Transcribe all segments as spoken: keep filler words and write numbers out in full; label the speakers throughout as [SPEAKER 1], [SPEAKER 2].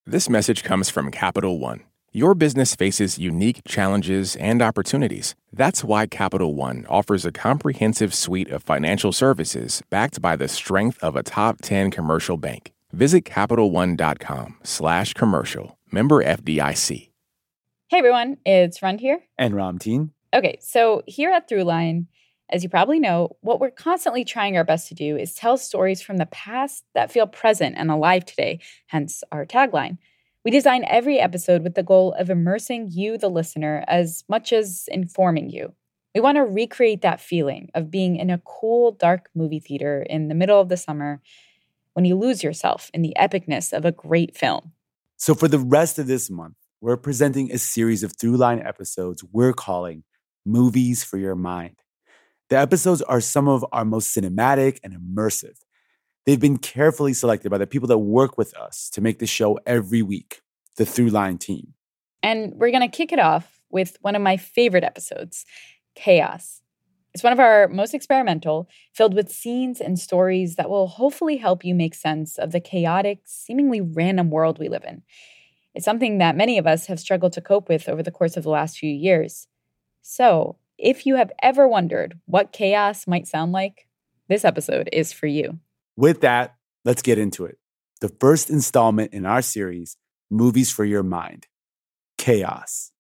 [SPEAKER 1] This message comes from Capital One. Your business faces unique challenges and opportunities. That's why Capital One offers a comprehensive suite of financial services backed by the strength of a top ten commercial bank. Visit CapitalOne.com slash commercial. Member F D I C.
[SPEAKER 2] Hey everyone, it's Rund here.
[SPEAKER 3] And Ramteen.
[SPEAKER 2] Okay, so here at Throughline, as you probably know, what we're constantly trying our best to do is tell stories from the past that feel present and alive today, hence our tagline. We design every episode with the goal of immersing you, the listener, as much as informing you. We want to recreate that feeling of being in a cool, dark movie theater in the middle of the summer when you lose yourself in the epicness of a great film.
[SPEAKER 3] So for the rest of this month, we're presenting a series of Throughline episodes we're calling Movies for Your Mind. The episodes are some of our most cinematic and immersive. They've been carefully selected by the people that work with us to make the show every week, the Throughline team.
[SPEAKER 2] And we're going to kick it off with one of my favorite episodes, Chaos. It's one of our most experimental, filled with scenes and stories that will hopefully help you make sense of the chaotic, seemingly random world we live in. It's something that many of us have struggled to cope with over the course of the last few years. So, if you have ever wondered what chaos might sound like, this episode is for you.
[SPEAKER 3] With that, let's get into it. The first installment in our series, Movies for Your Mind, Chaos.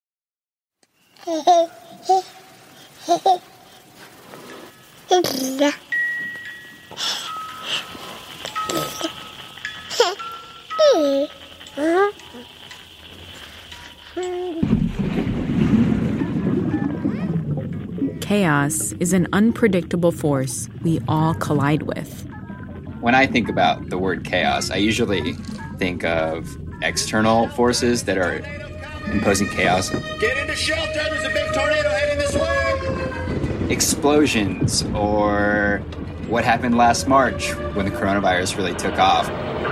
[SPEAKER 2] Chaos is an unpredictable force we all collide with.
[SPEAKER 4] When I think about the word chaos, I usually think of external forces that are imposing chaos.
[SPEAKER 5] Get into shelter, there's a big tornado heading this way!
[SPEAKER 4] Explosions, or what happened last March when the coronavirus really took off.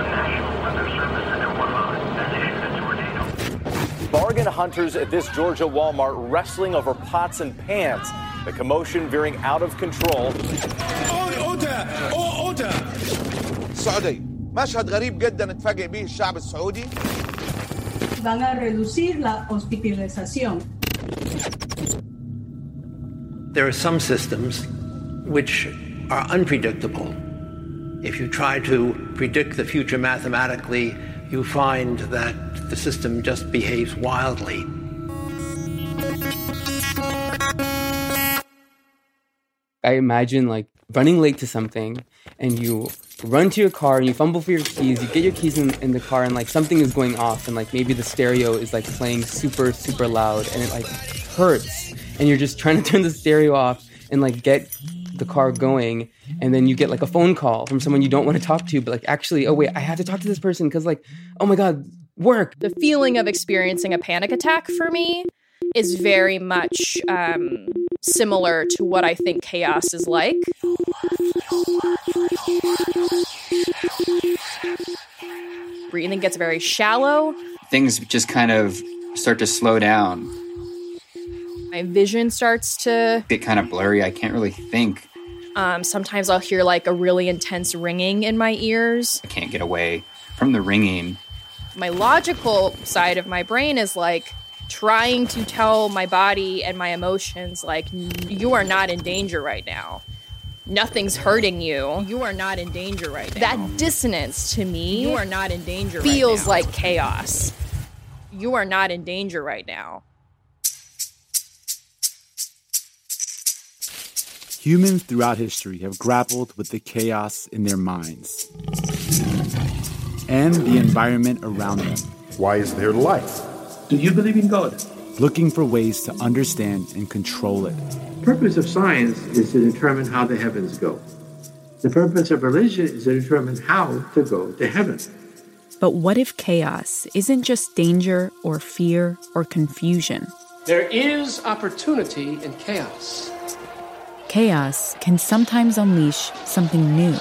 [SPEAKER 6] Bargain hunters at this Georgia Walmart wrestling over pots and pans. The commotion veering out of control.
[SPEAKER 5] السعودية مشهد غريب جدا نتفاجئ به الشعب السعودي.
[SPEAKER 7] Van a reducir la hospitalización.
[SPEAKER 8] There are some systems which are unpredictable. If you try to predict the future mathematically, you find that the system just behaves wildly.
[SPEAKER 9] I imagine like running late to something and you run to your car and you fumble for your keys, you get your keys in, in the car and like something is going off and like maybe the stereo is like playing super, super loud and it like hurts and you're just trying to turn the stereo off and like get the car going and then you get like a phone call from someone you don't want to talk to but like actually, oh wait, I have to talk to this person because like, oh my God, work.
[SPEAKER 10] The feeling of experiencing a panic attack for me is very much um, similar to what I think chaos is like. Breathing gets very shallow.
[SPEAKER 4] Things just kind of start to slow down.
[SPEAKER 10] My vision starts to
[SPEAKER 4] get kind of blurry. I can't really think.
[SPEAKER 10] Um, sometimes I'll hear like a really intense ringing in my ears.
[SPEAKER 4] I can't get away from the ringing.
[SPEAKER 10] My logical side of my brain is like trying to tell my body and my emotions like, you are not in danger right now. Nothing's hurting you. You are not in danger right now. That dissonance to me, you are not in danger feels right now. Like chaos. You are not in danger right now.
[SPEAKER 3] Humans throughout history have grappled with the chaos in their minds and the environment around them.
[SPEAKER 11] Why is there life?
[SPEAKER 12] Do you believe in God?
[SPEAKER 3] Looking for ways to understand and control it.
[SPEAKER 12] The purpose of science is to determine how the heavens go. The purpose of religion is to determine how to go to heaven.
[SPEAKER 2] But what if chaos isn't just danger or fear or confusion?
[SPEAKER 13] There is opportunity in chaos.
[SPEAKER 2] Chaos can sometimes unleash something new.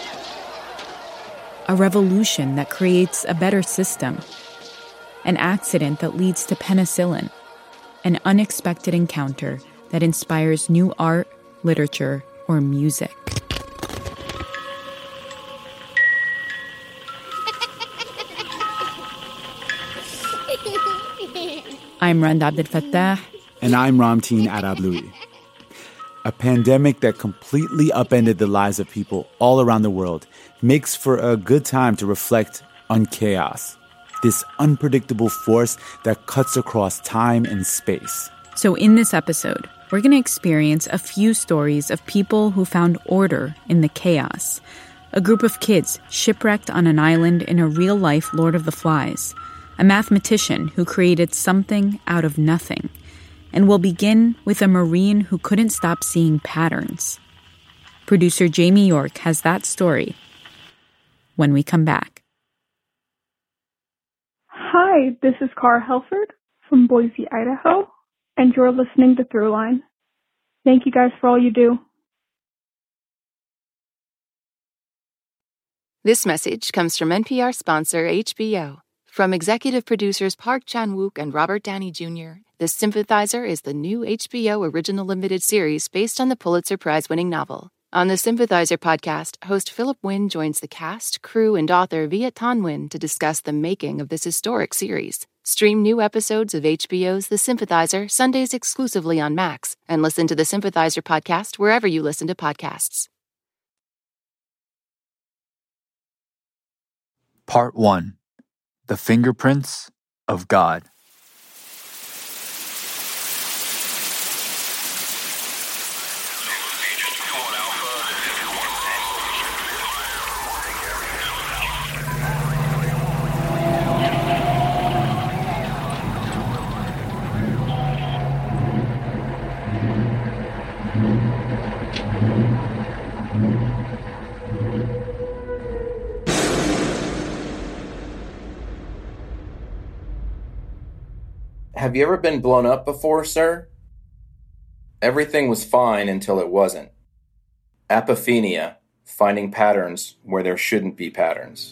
[SPEAKER 2] A revolution that creates a better system. An accident that leads to penicillin. An unexpected encounter that inspires new art, literature, or music. I'm Rand Abdel Fattah.
[SPEAKER 3] And I'm Ramteen Arablouei. A pandemic that completely upended the lives of people all around the world makes for a good time to reflect on chaos, this unpredictable force that cuts across time and space.
[SPEAKER 2] So in this episode, we're going to experience a few stories of people who found order in the chaos. A group of kids shipwrecked on an island in a real-life Lord of the Flies. A mathematician who created something out of nothing. And we'll begin with a Marine who couldn't stop seeing patterns. Producer Jamie York has that story when we come back.
[SPEAKER 11] Hi, this is Cara Helford from Boise, Idaho, and you're listening to Throughline. Thank you guys for all you do.
[SPEAKER 14] This message comes from N P R sponsor H B O. From executive producers Park Chan-wook and Robert Downey Junior, The Sympathizer is the new H B O original limited series based on the Pulitzer Prize-winning novel. On the Sympathizer podcast, host Philip Wynn joins the cast, crew, and author Viet Thanh Nguyen to discuss the making of this historic series. Stream new episodes of H B O's The Sympathizer Sundays exclusively on Max, and listen to the Sympathizer podcast wherever you listen to podcasts.
[SPEAKER 15] Part one. The Fingerprints of God.
[SPEAKER 1] Have you ever been blown up before, sir? Everything was fine until it wasn't. Apophenia, finding patterns where there shouldn't be patterns.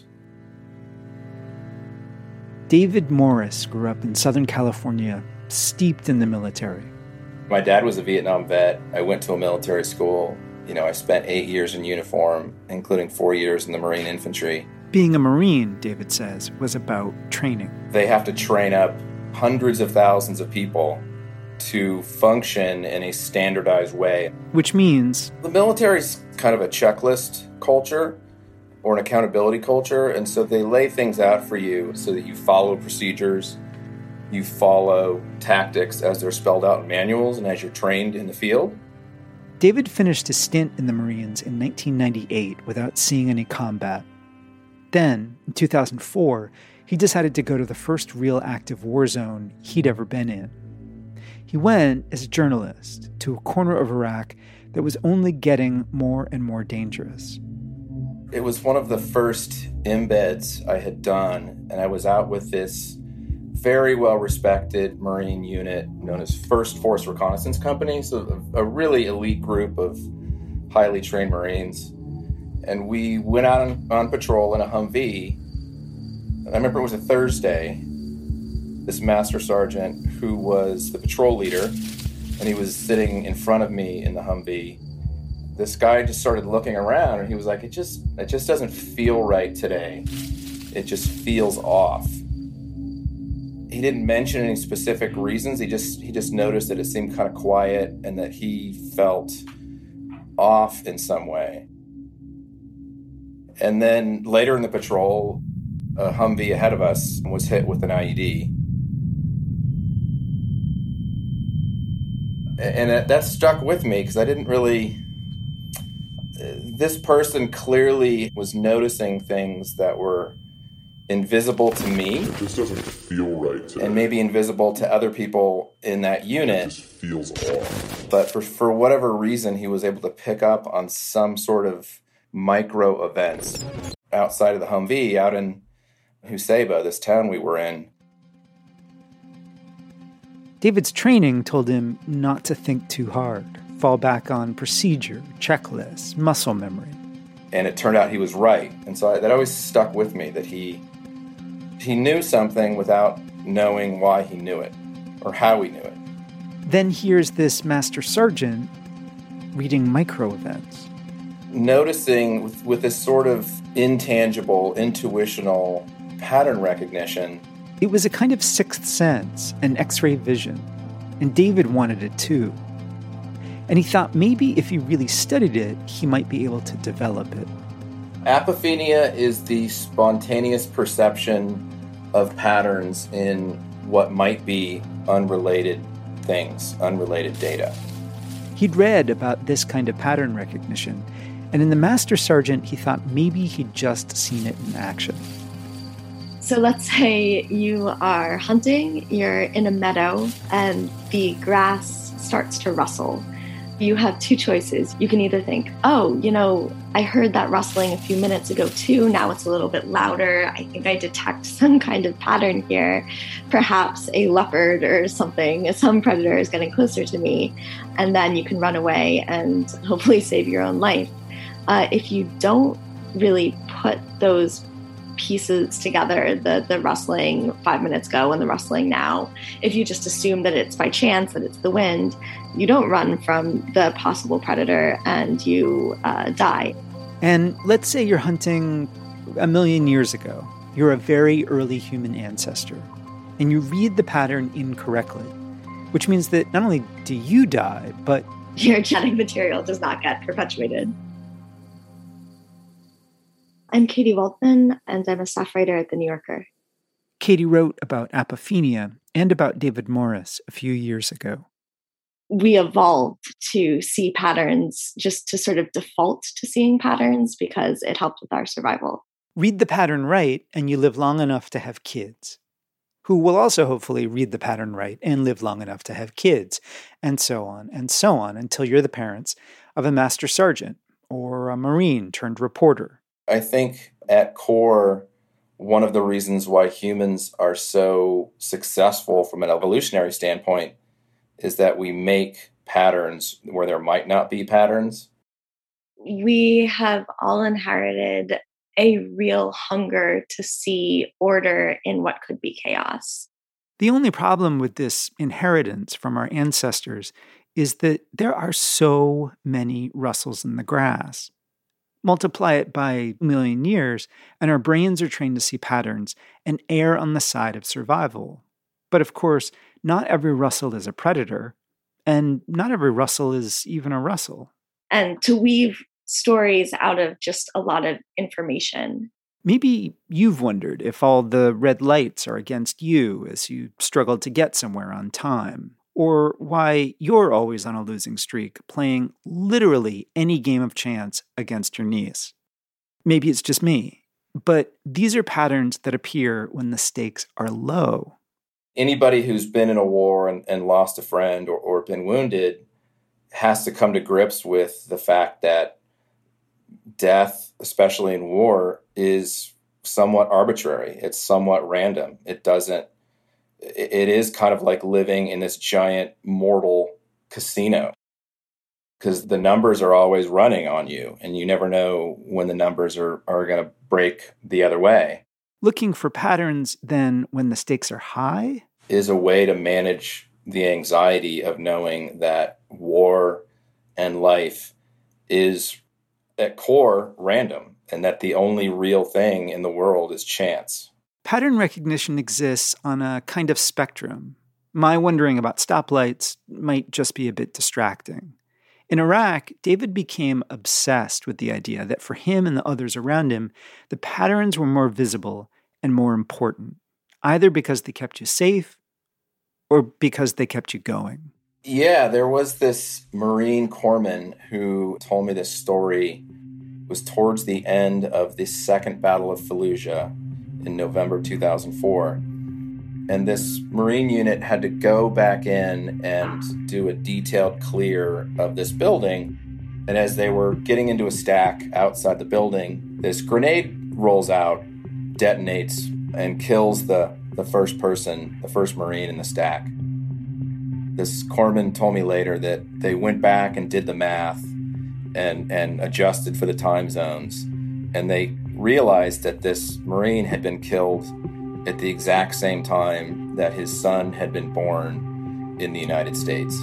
[SPEAKER 16] David Morris grew up in Southern California, steeped in the military.
[SPEAKER 1] My dad was a Vietnam vet. I went to a military school. You know, I spent eight years in uniform, including four years in the Marine Infantry.
[SPEAKER 16] Being a Marine, David says, was about training.
[SPEAKER 1] They have to train up hundreds of thousands of people to function in a standardized way.
[SPEAKER 16] Which means
[SPEAKER 1] the military's kind of a checklist culture or an accountability culture, and so they lay things out for you so that you follow procedures, you follow tactics as they're spelled out in manuals and as you're trained in the field.
[SPEAKER 16] David finished his stint in the Marines in nineteen ninety-eight without seeing any combat. Then, in two thousand four, he decided to go to the first real active war zone he'd ever been in. He went as a journalist to a corner of Iraq that was only getting more and more dangerous.
[SPEAKER 1] It was one of the first embeds I had done, and I was out with this very well-respected Marine unit known as First Force Reconnaissance Company, so a, a really elite group of highly trained Marines. And we went out on, on patrol in a Humvee. I remember it was a Thursday. This master sergeant who was the patrol leader, and he was sitting in front of me in the Humvee. This guy just started looking around, and he was like, it just it just doesn't feel right today. It just feels off. He didn't mention any specific reasons. He just he just noticed that it seemed kind of quiet and that he felt off in some way. And then later in the patrol, a Humvee ahead of us was hit with an I E D. And that, that stuck with me because I didn't really... This person clearly was noticing things that were invisible to me.
[SPEAKER 17] It just doesn't feel right today.
[SPEAKER 1] And maybe invisible to other people in that unit.
[SPEAKER 17] It just feels off.
[SPEAKER 1] But for, for whatever reason, he was able to pick up on some sort of micro events outside of the Humvee, out in Husaybah, this town we were in.
[SPEAKER 16] David's training told him not to think too hard, fall back on procedure, checklists, muscle memory.
[SPEAKER 1] And it turned out he was right. And so I, that always stuck with me, that he he knew something without knowing why he knew it or how he knew it.
[SPEAKER 16] Then here's this master sergeant reading micro events.
[SPEAKER 1] Noticing with, with this sort of intangible, intuitional pattern recognition,
[SPEAKER 16] It was a kind of sixth sense, an X-ray vision, and David wanted it too. And he thought maybe if he really studied it, he might be able to develop it.
[SPEAKER 18] Apophenia is the spontaneous perception of patterns in what might be unrelated things, unrelated data.
[SPEAKER 16] He'd read about this kind of pattern recognition, and in the Master Sergeant, he thought maybe he'd just seen it in action.
[SPEAKER 19] So let's say you are hunting, you're in a meadow, and the grass starts to rustle. You have two choices. You can either think, oh, you know, I heard that rustling a few minutes ago too. Now it's a little bit louder. I think I detect some kind of pattern here. Perhaps a leopard or something, some predator is getting closer to me. And then you can run away and hopefully save your own life. Uh, if you don't really put those pieces together, the the rustling five minutes ago and the rustling now, if you just assume that it's by chance, that it's the wind, you don't run from the possible predator and you uh, die.
[SPEAKER 16] And let's say you're hunting a million years ago. You're a very early human ancestor, and you read the pattern incorrectly, which means that not only do you die, but
[SPEAKER 19] your genetic material does not get perpetuated. I'm Katie Waldman, and I'm a staff writer at The New Yorker.
[SPEAKER 16] Katie wrote about apophenia and about David Morris a few years ago.
[SPEAKER 19] We evolved to see patterns, just to sort of default to seeing patterns because it helped with our survival.
[SPEAKER 16] Read the pattern right, and you live long enough to have kids, who will also hopefully read the pattern right and live long enough to have kids, and so on and so on until you're the parents of a Master Sergeant or a Marine turned reporter.
[SPEAKER 18] I think at core, one of the reasons why humans are so successful from an evolutionary standpoint is that we make patterns where there might not be patterns.
[SPEAKER 19] We have all inherited a real hunger to see order in what could be chaos.
[SPEAKER 16] The only problem with this inheritance from our ancestors is that there are so many rustles in the grass. Multiply it by a million years, and our brains are trained to see patterns and err on the side of survival. But of course, not every rustle is a predator, and not every rustle is even a rustle.
[SPEAKER 19] And to weave stories out of just a lot of information.
[SPEAKER 16] Maybe you've wondered if all the red lights are against you as you struggle to get somewhere on time, or why you're always on a losing streak, playing literally any game of chance against your niece. Maybe it's just me, but these are patterns that appear when the stakes are low.
[SPEAKER 18] Anybody who's been in a war and, and lost a friend or, or been wounded has to come to grips with the fact that death, especially in war, is somewhat arbitrary. It's somewhat random. It doesn't It is kind of like living in this giant mortal casino because the numbers are always running on you and you never know when the numbers are, are going to break the other way.
[SPEAKER 16] Looking for patterns then when the stakes are high
[SPEAKER 18] is a way to manage the anxiety of knowing that war and life is at core random and that the only real thing in the world is chance.
[SPEAKER 16] Pattern recognition exists on a kind of spectrum. My wondering about stoplights might just be a bit distracting. In Iraq, David became obsessed with the idea that for him and the others around him, the patterns were more visible and more important, either because they kept you safe or because they kept you going.
[SPEAKER 18] Yeah, there was this Marine corpsman who told me this story. It was towards the end of the Second Battle of Fallujah in November two thousand four. And this Marine unit had to go back in and do a detailed clear of this building. And as they were getting into a stack outside the building, this grenade rolls out, detonates, and kills the, the first person, the first Marine in the stack. This corpsman told me later that they went back and did the math and, and adjusted for the time zones. And they realized that this Marine had been killed at the exact same time that his son had been born in the United States.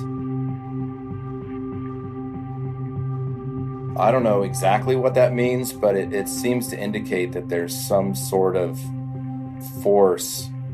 [SPEAKER 18] I don't know exactly what that means, but it, it seems to indicate that there's some sort of force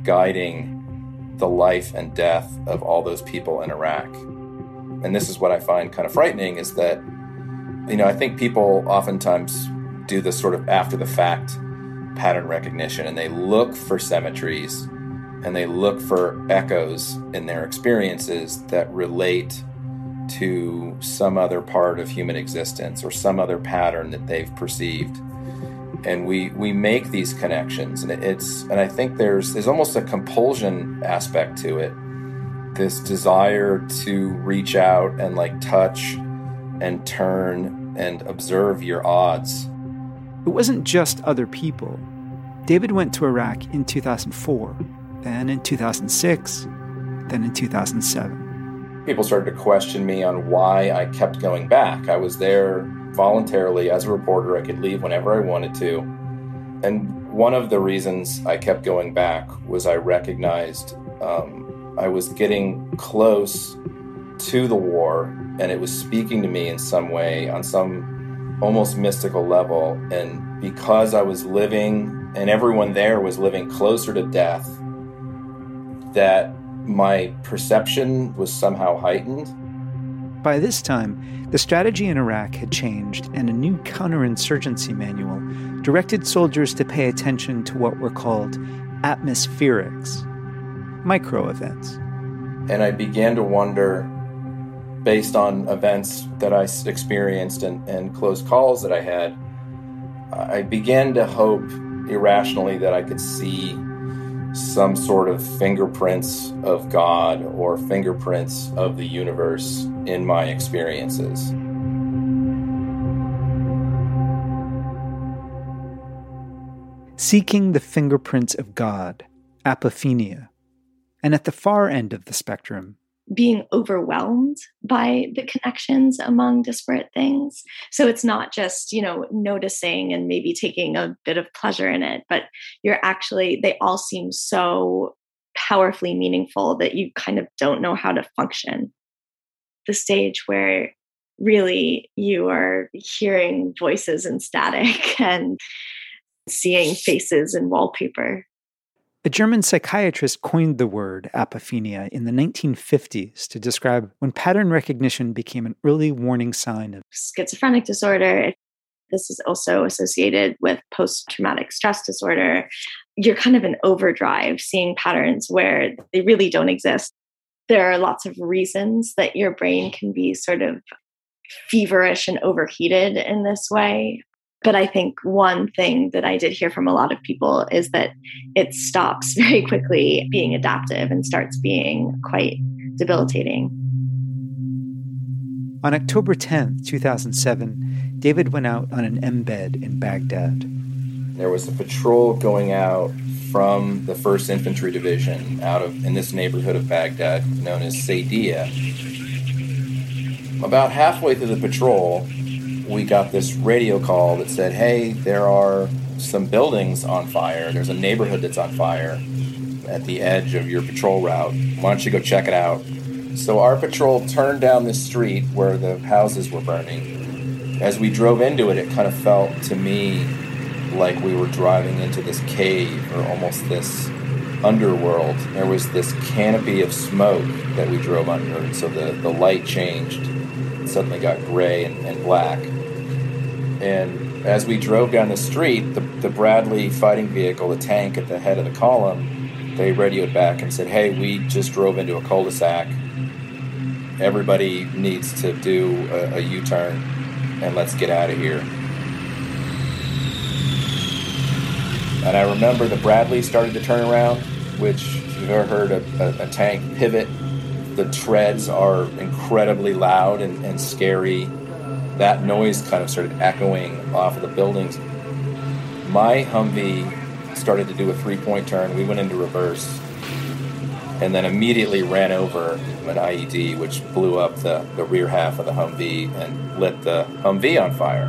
[SPEAKER 18] guiding the life and death of all those people in Iraq. And this is what I find kind of frightening, is that, you know, I think people oftentimes do this sort of after the fact pattern recognition, and they look for symmetries and they look for echoes in their experiences that relate to some other part of human existence or some other pattern that they've perceived. And we we make these connections, and it's and I think there's there's almost a compulsion aspect to it, this desire to reach out and like touch and turn and observe your odds.
[SPEAKER 16] It wasn't just other people. David went to Iraq in two thousand four, then in two thousand six, then in two thousand seven.
[SPEAKER 18] People started to question me on why I kept going back. I was there voluntarily as a reporter. I could leave whenever I wanted to. And one of the reasons I kept going back was I recognized um, I was getting close to the war, and it was speaking to me in some way, on some almost mystical level. And because I was living, and everyone there was living closer to death, that my perception was somehow heightened.
[SPEAKER 16] By this time, the strategy in Iraq had changed, and a new counterinsurgency manual directed soldiers to pay attention to what were called atmospherics, micro events.
[SPEAKER 18] And I began to wonder, based on events that I experienced and, and close calls that I had, I began to hope irrationally that I could see some sort of fingerprints of God or fingerprints of the universe in my experiences.
[SPEAKER 16] Seeking the fingerprints of God, apophenia. And at the far end of the spectrum,
[SPEAKER 19] being overwhelmed by the connections among disparate things. So it's not just, you know, noticing and maybe taking a bit of pleasure in it, but you're actually, they all seem so powerfully meaningful that you kind of don't know how to function. The stage where really you are hearing voices in static and seeing faces in wallpaper.
[SPEAKER 16] A German psychiatrist coined the word apophenia in the nineteen fifties to describe when pattern recognition became an early warning sign of
[SPEAKER 19] schizophrenic disorder. This is also associated with post-traumatic stress disorder. You're kind of in overdrive, seeing patterns where they really don't exist. There are lots of reasons that your brain can be sort of feverish and overheated in this way. But I think one thing that I did hear from a lot of people is that it stops very quickly being adaptive and starts being quite debilitating.
[SPEAKER 16] On October tenth, two thousand seven, David went out on an embed in Baghdad.
[SPEAKER 18] There was a patrol going out from the first Infantry Division out of in this neighborhood of Baghdad known as Saydia. About halfway through the patrol, we got this radio call that said, hey, there are some buildings on fire. There's a neighborhood that's on fire at the edge of your patrol route. Why don't you go check it out? So our patrol turned down the street where the houses were burning. As we drove into it, it kind of felt to me like we were driving into this cave or almost this underworld. There was this canopy of smoke that we drove under, and so the, the light changed. It suddenly got gray and, and black. And as we drove down the street, the, the Bradley fighting vehicle, the tank at the head of the column, they radioed back and said, hey, we just drove into a cul-de-sac. Everybody needs to do a, a U-turn, and let's get out of here. And I remember the Bradley started to turn around, which, if you've ever heard a, a, a tank pivot, the treads are incredibly loud and, and scary. That noise kind of started echoing off of the buildings. My Humvee started to do a three-point turn. We went into reverse and then immediately ran over an I E D, which blew up the, the rear half of the Humvee and lit the Humvee on fire.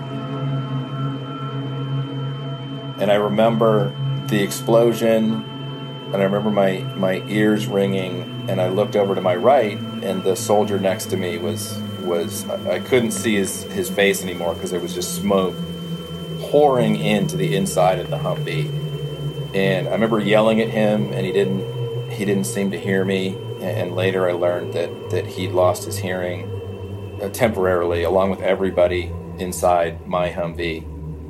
[SPEAKER 18] And I remember the explosion, and I remember my, my ears ringing, and I looked over to my right, and the soldier next to me was... was I couldn't see his, his face anymore because there was just smoke pouring into the inside of the Humvee. And I remember yelling at him, and he didn't he didn't seem to hear me. And later I learned that, that he'd lost his hearing uh, temporarily, along with everybody inside my Humvee.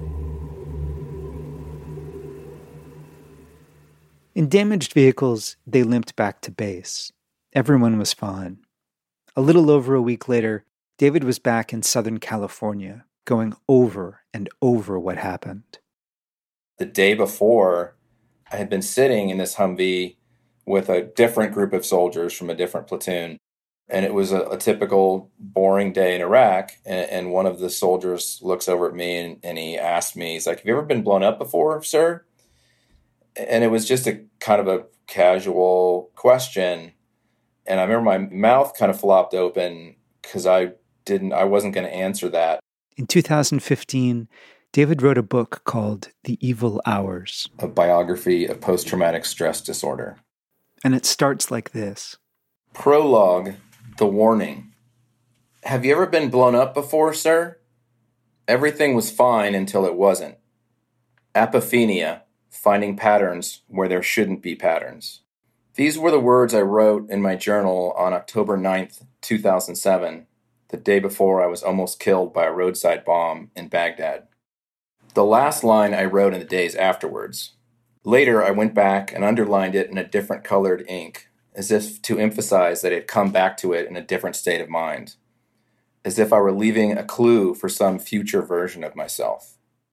[SPEAKER 16] In damaged vehicles, they limped back to base. Everyone was fine. A little over a week later, David was back in Southern California, going over and over what happened.
[SPEAKER 18] The day before, I had been sitting in this Humvee with a different group of soldiers from a different platoon. And it was a, a typical boring day in Iraq. And, and one of the soldiers looks over at me and, and he asked me, he's like, "Have you ever been blown up before, sir?" And it was just a kind of a casual question. And I remember my mouth kind of flopped open because I didn't, I wasn't going to answer that.
[SPEAKER 16] In two thousand fifteen, David wrote a book called The Evil Hours,
[SPEAKER 18] A biography of post-traumatic stress disorder.
[SPEAKER 16] And it starts like this.
[SPEAKER 18] Prologue, the warning. Have you ever been blown up before, sir? Everything was fine until it wasn't. Apophenia, finding patterns where there shouldn't be patterns. These were the words I wrote in my journal on October ninth, two thousand seven, the day before I was almost killed by a roadside bomb in Baghdad. The last line I wrote in the days afterwards. Later, I went back and underlined it in a different colored ink, as if to emphasize that it had come back to it in a different state of mind, as if I were leaving a clue for some future version of myself.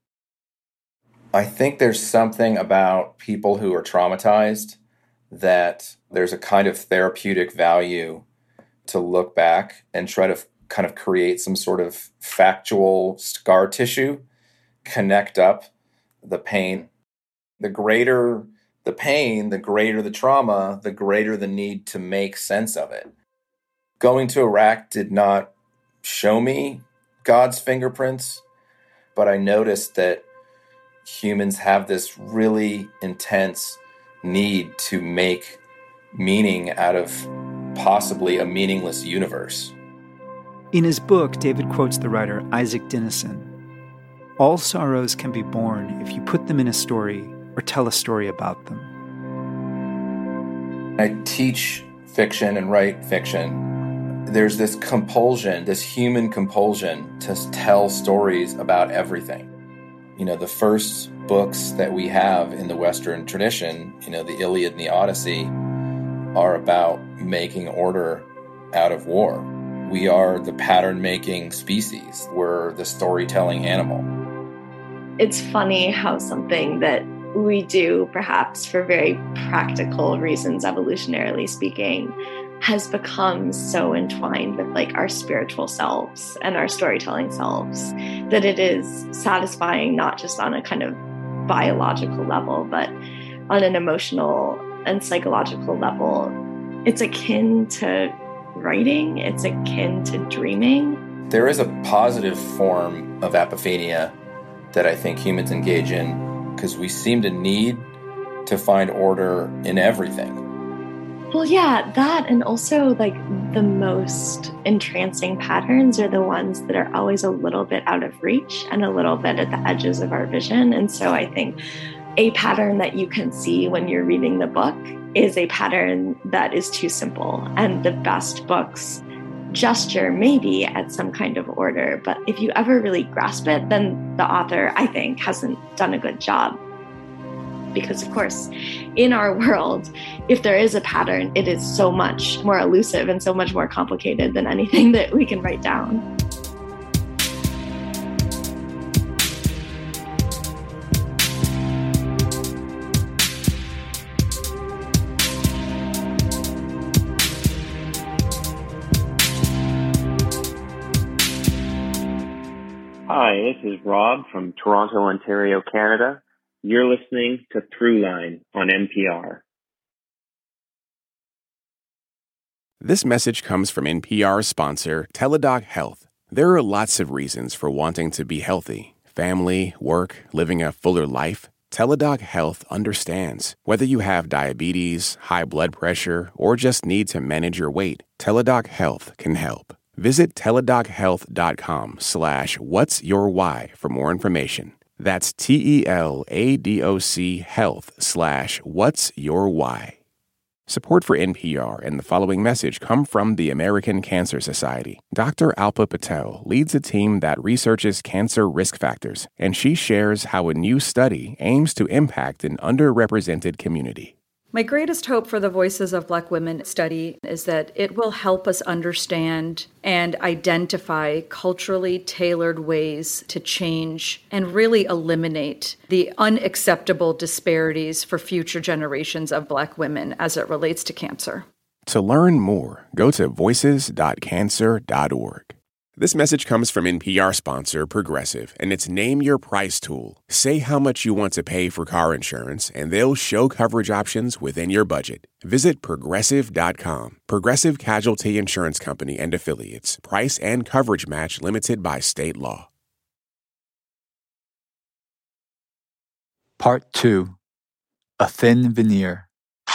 [SPEAKER 18] I think there's something about people who are traumatized that there's a kind of therapeutic value to look back and try to kind of create some sort of factual scar tissue, connect up the pain. The greater the pain, the greater the trauma, the greater the need to make sense of it. Going to Iraq did not show me God's fingerprints, but I noticed that humans have this really intense need to make meaning out of possibly a meaningless universe.
[SPEAKER 16] In his book, David quotes the writer Isaac Dinesen. All sorrows can be born if you put them in a story or tell a story about them.
[SPEAKER 18] I teach fiction and write fiction. There's this compulsion, this human compulsion to tell stories about everything. You know, the first books that we have in the Western tradition, you know, the Iliad and the Odyssey, are about making order out of war. We are the pattern-making species. We're the storytelling animal.
[SPEAKER 19] It's funny how something that we do, perhaps for very practical reasons, evolutionarily speaking, has become so entwined with like our spiritual selves and our storytelling selves that it is satisfying not just on a kind of biological level, but on an emotional and psychological level. It's akin to writing. It's akin to dreaming.
[SPEAKER 18] There is a positive form of apophenia that I think humans engage in because we seem to need to find order in everything.
[SPEAKER 19] Well, yeah, that, and also like the most entrancing patterns are the ones that are always a little bit out of reach and a little bit at the edges of our vision. And so I think a pattern that you can see when you're reading the book is a pattern that is too simple. And the best books gesture maybe at some kind of order. But if you ever really grasp it, then the author, I think, hasn't done a good job. Because, of course, in our world, if there is a pattern, it is so much more elusive and so much more complicated than anything that we can write down.
[SPEAKER 20] Hi, this is Rob from Toronto, Ontario, Canada. You're listening to Throughline on N P R.
[SPEAKER 1] This message comes from N P R sponsor Teladoc Health. There are lots of reasons for wanting to be healthy. Family, work, living a fuller life. Teladoc Health understands. Whether you have diabetes, high blood pressure, or just need to manage your weight, Teladoc Health can help. Visit teladochealth.com slash what's your why for more information. That's T-E-L-A-D-O-C health slash what's your why. Support for N P R and the following message come from the American Cancer Society. Doctor Alpa Patel leads a team that researches cancer risk factors, and she shares how a new study aims to impact an underrepresented community.
[SPEAKER 21] My greatest hope for the Voices of Black Women study is that it will help us understand and identify culturally tailored ways to change and really eliminate the unacceptable disparities for future generations of Black women as it relates to cancer.
[SPEAKER 1] To learn more, go to voices dot cancer dot org. This message comes from N P R sponsor Progressive and its Name Your Price tool. Say how much you want to pay for car insurance, and they'll show coverage options within your budget. Visit progressive dot com. Progressive Casualty Insurance Company and Affiliates. Price and coverage match limited by state law.
[SPEAKER 15] Part two. A Thin Veneer.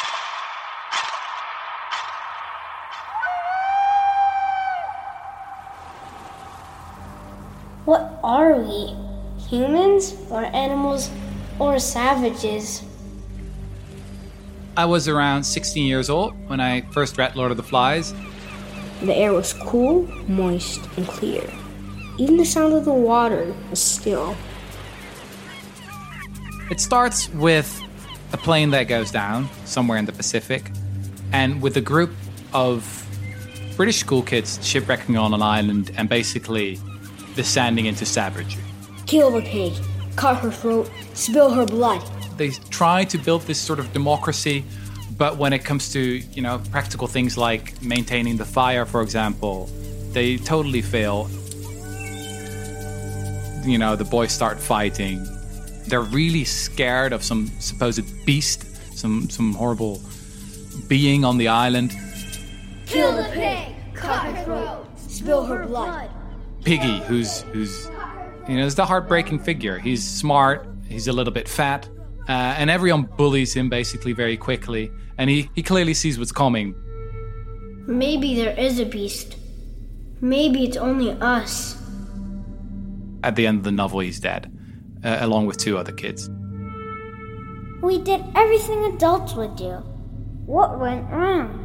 [SPEAKER 22] What are we? Humans or animals or savages?
[SPEAKER 23] I was around sixteen years old when I first read Lord of the Flies.
[SPEAKER 22] The air was cool, moist, and clear. Even the sound of the water was still.
[SPEAKER 23] It starts with a plane that goes down somewhere in the Pacific, and with a group of British school kids shipwrecking on an island and basically descending into savagery.
[SPEAKER 22] Kill the pig, cut her throat, spill her blood.
[SPEAKER 23] They try to build this sort of democracy, but when it comes to, you know, practical things like maintaining the fire, for example, they totally fail. You know, the boys start fighting. They're really scared of some supposed beast, some some horrible being on the island.
[SPEAKER 22] Kill the pig, cut her throat, spill her blood.
[SPEAKER 23] Piggy, who's who's you know, is the heartbreaking figure. He's smart, he's a little bit fat, uh, and everyone bullies him basically very quickly, and he, he clearly sees what's coming.
[SPEAKER 22] Maybe there is a beast. Maybe it's only us.
[SPEAKER 23] At the end of the novel, he's dead, uh, along with two other kids.
[SPEAKER 22] We did everything adults would do. What went wrong?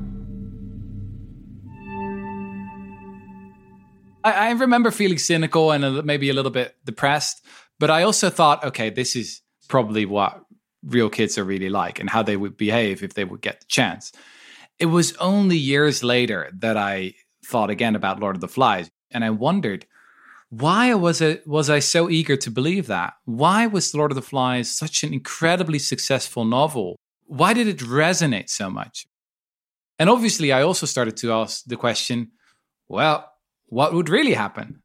[SPEAKER 23] I remember feeling cynical and maybe a little bit depressed, but I also thought, okay, this is probably what real kids are really like and how they would behave if they would get the chance. It was only years later that I thought again about Lord of the Flies, and I wondered, why was it was I so eager to believe that? Why was Lord of the Flies such an incredibly successful novel? Why did it resonate so much? And obviously, I also started to ask the question, well, what would really happen?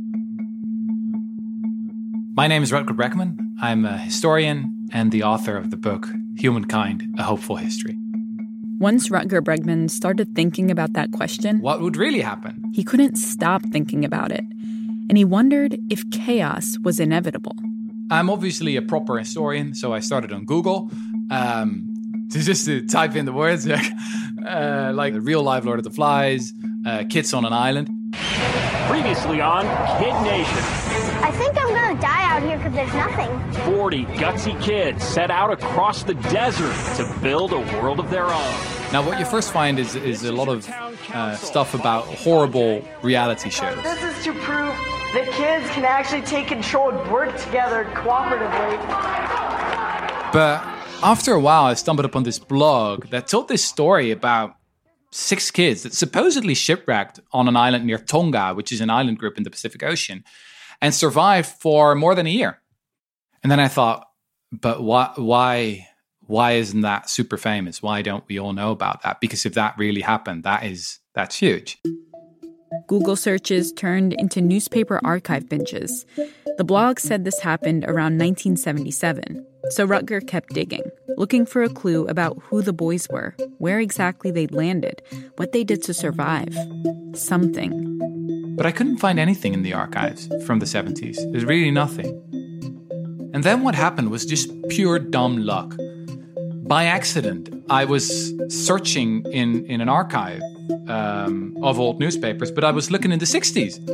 [SPEAKER 23] My name is Rutger Bregman. I'm a historian and the author of the book, Humankind, A Hopeful History.
[SPEAKER 2] Once Rutger Bregman started thinking about that question,
[SPEAKER 23] what would really happen?
[SPEAKER 2] He couldn't stop thinking about it. And he wondered if chaos was inevitable.
[SPEAKER 23] I'm obviously a proper historian, so I started on Google. Um, just to type in the words, uh, like the real life Lord of the Flies, uh, kids on an island.
[SPEAKER 24] Previously on Kid Nation.
[SPEAKER 22] I think I'm gonna die out here because there's nothing.
[SPEAKER 24] forty gutsy kids set out across the desert to build a world of their own.
[SPEAKER 23] Now, what you first find is is a lot of uh, stuff about horrible reality shows.
[SPEAKER 25] This is to prove that kids can actually take control and work together cooperatively.
[SPEAKER 23] But after a while, I stumbled upon this blog that told this story about six kids that supposedly shipwrecked on an island near Tonga, which is an island group in the Pacific Ocean, and survived for more than a year. And then I thought, but why, why, why isn't that super famous? Why don't we all know about that? Because if that really happened, that is, that's huge.
[SPEAKER 2] Google searches turned into newspaper archive binges. The blog said this happened around nineteen seventy-seven. So Rutger kept digging, looking for a clue about who the boys were, where exactly they'd landed, what they did to survive. Something.
[SPEAKER 23] But I couldn't find anything in the archives from the seventies. There's really nothing. And then what happened was just pure dumb luck. By accident, I was searching in, in an archive um, of old newspapers, but I was looking in the sixties.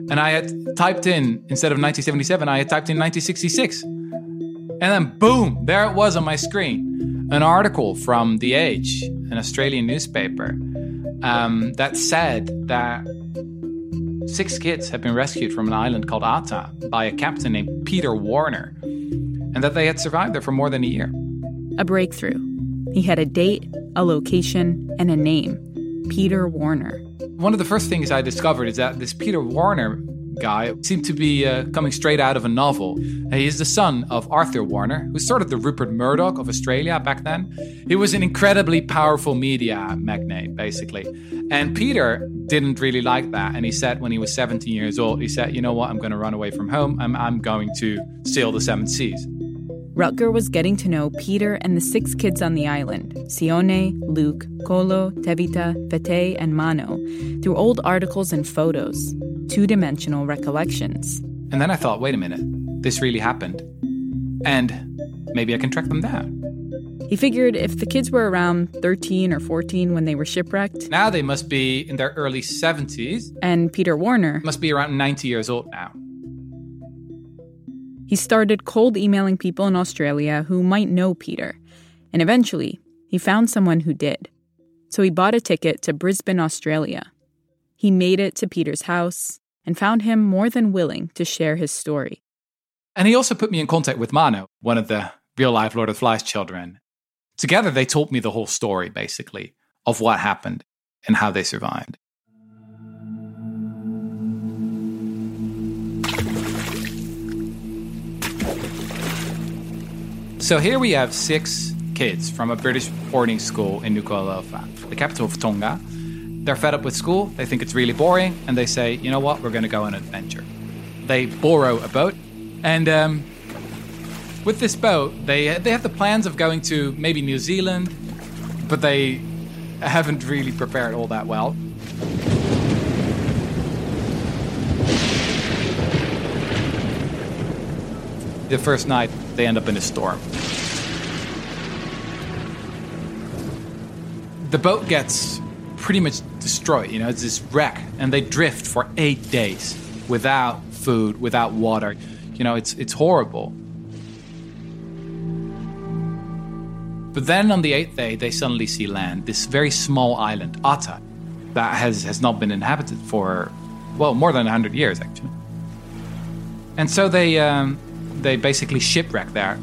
[SPEAKER 23] And I had typed in, instead of nineteen seventy-seven, I had typed in nineteen sixty-six. And then boom, there it was on my screen. An article from The Age, an Australian newspaper, um, that said that six kids had been rescued from an island called Ata by a captain named Peter Warner, and that they had survived there for more than a year.
[SPEAKER 2] A breakthrough. He had a date, a location, and a name. Peter Warner.
[SPEAKER 23] One of the first things I discovered is that this Peter Warner guy seemed to be uh, coming straight out of a novel. He is the son of Arthur Warner, who's sort of the Rupert Murdoch of Australia back then. He was an incredibly powerful media magnate, basically. And Peter didn't really like that. And he said when he was seventeen years old, he said, you know what, I'm going to run away from home. I'm, I'm going to sail the seven seas.
[SPEAKER 2] Rutger was getting to know Peter and the six kids on the island, Sione, Luke, Kolo, Tevita, Fete, and Mano, through old articles and photos, two-dimensional recollections.
[SPEAKER 23] And then I thought, wait a minute, this really happened. And maybe I can track them down.
[SPEAKER 2] He figured if the kids were around thirteen or fourteen when they were shipwrecked...
[SPEAKER 23] Now they must be in their early seventies.
[SPEAKER 2] And Peter Warner...
[SPEAKER 23] must be around ninety years old now.
[SPEAKER 2] He started cold emailing people in Australia who might know Peter. And eventually, he found someone who did. So he bought a ticket to Brisbane, Australia. He made it to Peter's house and found him more than willing to share his story.
[SPEAKER 23] And he also put me in contact with Mano, one of the real-life Lord of the Flies children. Together, they told me the whole story, basically, of what happened and how they survived. So here we have six kids from a British boarding school in Nuku'alofa, the capital of Tonga. They're fed up with school, they think it's really boring, and they say, you know what, we're going to go on an adventure. They borrow a boat, and um, with this boat, they they have the plans of going to maybe New Zealand, but they haven't really prepared all that well. The first night, they end up in a storm. The boat gets pretty much destroyed, you know, it's this wreck, and they drift for eight days without food, without water. You know, it's it's horrible. But then on the eighth day, they suddenly see land, this very small island, Ata, that has, has not been inhabited for, well, more than one hundred years, actually. And so they... Um, They basically shipwreck there.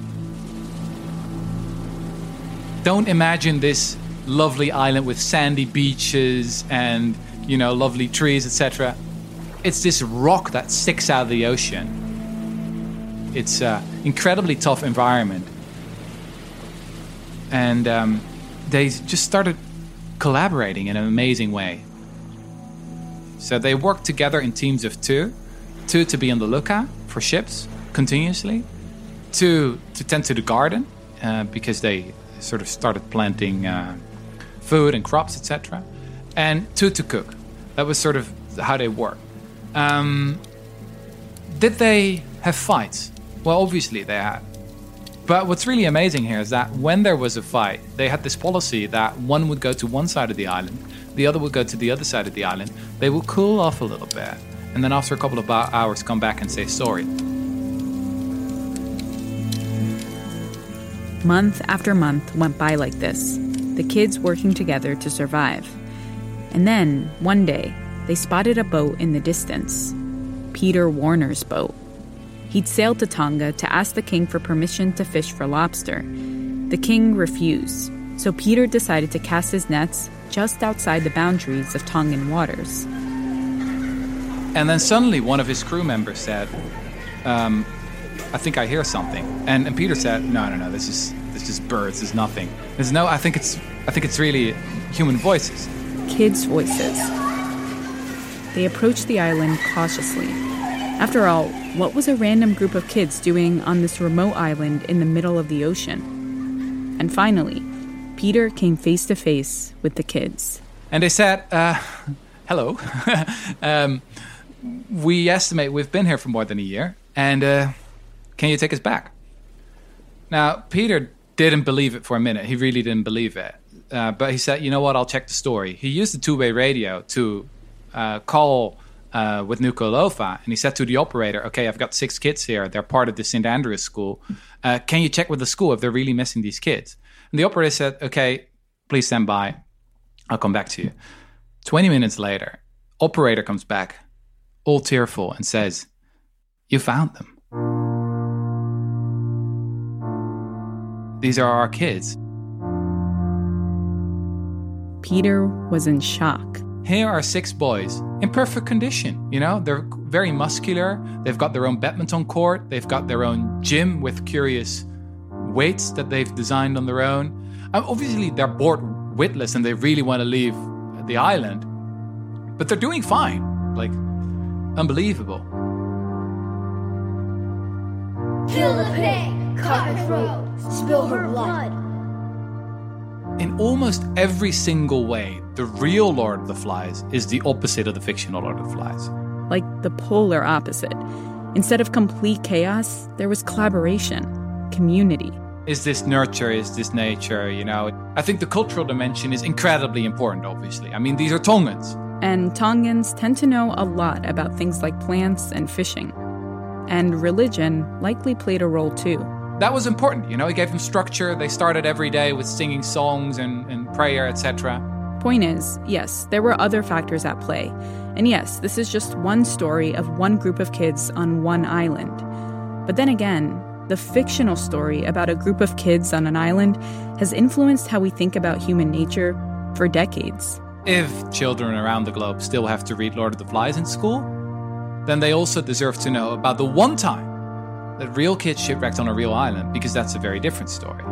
[SPEAKER 23] Don't imagine this lovely island with sandy beaches and, you know, lovely trees, et cetera. It's this rock that sticks out of the ocean. It's an incredibly tough environment. And um, they just started collaborating in an amazing way. So they worked together in teams of two, two to be on the lookout for ships continuously, to to tend to the garden uh, because they sort of started planting uh, food and crops, et cetera, and two to cook. That was sort of how they worked. Um, did they have fights? Well, obviously they had. But what's really amazing here is that when there was a fight, they had this policy that one would go to one side of the island, the other would go to the other side of the island. They would cool off a little bit, and then after a couple of hours come back and say sorry.
[SPEAKER 2] Month after month went by like this, the kids working together to survive. And then, one day, they spotted a boat in the distance. Peter Warner's boat. He'd sailed to Tonga to ask the king for permission to fish for lobster. The king refused, so Peter decided to cast his nets just outside the boundaries of Tongan waters.
[SPEAKER 23] And then suddenly one of his crew members said, um, I think I hear something. And, and Peter said, no, no, no, this is this is birds, this is nothing. There's no, I think it's I think it's really human voices.
[SPEAKER 2] Kids' voices. They approached the island cautiously. After all, what was a random group of kids doing on this remote island in the middle of the ocean? And finally, Peter came face to face with the kids.
[SPEAKER 23] And they said, uh, hello. um, we estimate we've been here for more than a year. And uh, can you take us back? Now, Peter didn't believe it for a minute. He really didn't believe it. Uh, but he said, you know what, I'll check the story. He used the two-way radio to uh, call uh, with Nuku'alofa, and he said to the operator, okay, I've got six kids here. They're part of the Saint Andrew's school. Uh, can you check with the school if they're really missing these kids? And the operator said, okay, please stand by. I'll come back to you. twenty minutes later, operator comes back, all tearful, and says, you found them. These are our kids.
[SPEAKER 2] Peter was in shock.
[SPEAKER 23] Here are six boys in perfect condition. You know, they're very muscular. They've got their own badminton court. They've got their own gym with curious weights that they've designed on their own. Um, obviously, they're bored witless and they really want to leave the island. But they're doing fine. Like, unbelievable.
[SPEAKER 22] Kill the pig, cut her throat, spill her blood.
[SPEAKER 23] In almost every single way, the real Lord of the Flies is the opposite of the fictional Lord of the Flies.
[SPEAKER 2] Like the polar opposite. Instead of complete chaos, there was collaboration, community.
[SPEAKER 23] Is this nurture? Is this nature? You know, I think the cultural dimension is incredibly important, obviously. I mean, these are Tongans.
[SPEAKER 2] And Tongans tend to know a lot about things like plants and fishing. And religion likely played a role too.
[SPEAKER 23] That was important, you know, it gave them structure. They started every day with singing songs and, and prayer, et cetera.
[SPEAKER 2] Point is, yes, there were other factors at play. And yes, this is just one story of one group of kids on one island. But then again, the fictional story about a group of kids on an island has influenced how we think about human nature for decades.
[SPEAKER 23] If children around the globe still have to read Lord of the Flies in school, then they also deserve to know about the one time that real kids shipwrecked on a real island, because that's a very different story.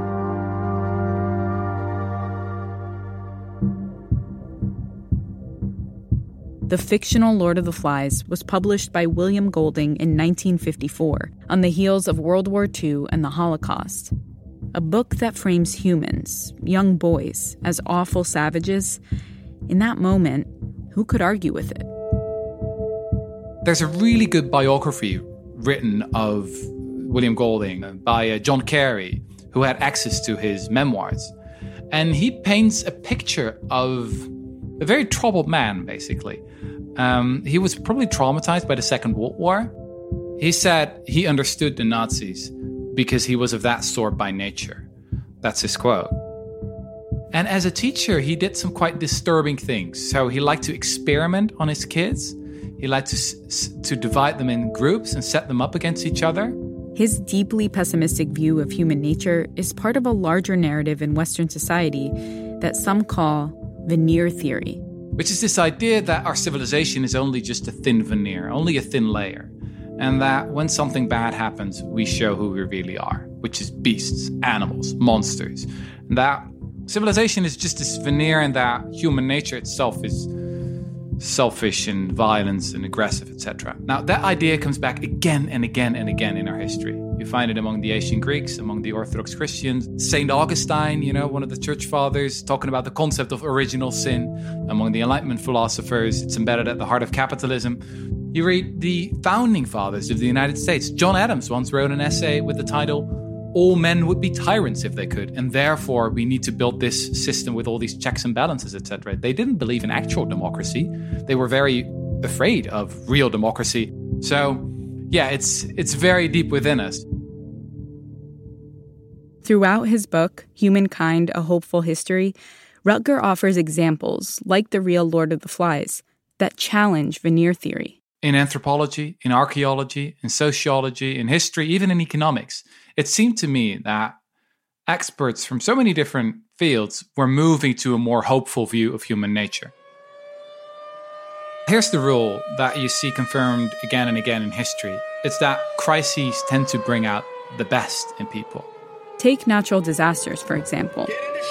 [SPEAKER 2] The fictional Lord of the Flies was published by William Golding in nineteen fifty-four, on the heels of World War Two and the Holocaust. A book that frames humans, young boys, as awful savages. In that moment, who could argue with it?
[SPEAKER 23] There's a really good biography written of William Golding by uh, John Carey, who had access to his memoirs. And he paints a picture of a very troubled man, basically. Um, he was probably traumatized by the Second World War. He said he understood the Nazis because he was of that sort by nature. That's his quote. And as a teacher, he did some quite disturbing things. So he liked to experiment on his kids. He liked to, to divide them in groups and set them up against each other.
[SPEAKER 2] His deeply pessimistic view of human nature is part of a larger narrative in Western society that some call veneer theory.
[SPEAKER 23] Which is this idea that our civilization is only just a thin veneer, only a thin layer. And that when something bad happens, we show who we really are, which is beasts, animals, monsters. And that civilization is just this veneer, and that human nature itself is selfish and violent and aggressive, et cetera. Now, that idea comes back again and again and again in our history. You find it among the ancient Greeks, among the Orthodox Christians. Saint Augustine, you know, one of the church fathers, talking about the concept of original sin. Among the Enlightenment philosophers, it's embedded at the heart of capitalism. You read the founding fathers of the United States. John Adams once wrote an essay with the title, "All men would be tyrants if they could, and therefore we need to build this system with all these checks and balances, et cetera" They didn't believe in actual democracy. They were very afraid of real democracy. So, yeah, it's it's very deep within us.
[SPEAKER 2] Throughout his book, Humankind, A Hopeful History, Rutger offers examples, like the real Lord of the Flies, that challenge veneer theory.
[SPEAKER 23] In anthropology, in archaeology, in sociology, in history, even in economics, it seemed to me that experts from so many different fields were moving to a more hopeful view of human nature. Here's the rule that you see confirmed again and again in history. It's that crises tend to bring out the best in people.
[SPEAKER 2] Take natural disasters, for example.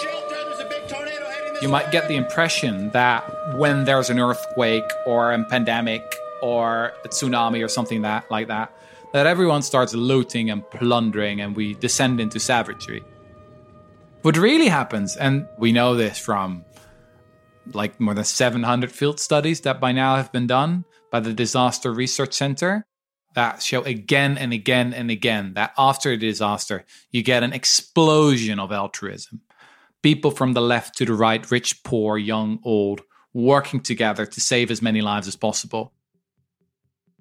[SPEAKER 23] You might get the impression that when there's an earthquake or a pandemic or a tsunami or something that like that, that everyone starts looting and plundering and we descend into savagery. What really happens, and we know this from like more than seven hundred field studies that by now have been done by the Disaster Research Center, that show again and again and again that after a disaster, you get an explosion of altruism. People from the left to the right, rich, poor, young, old, working together to save as many lives as possible.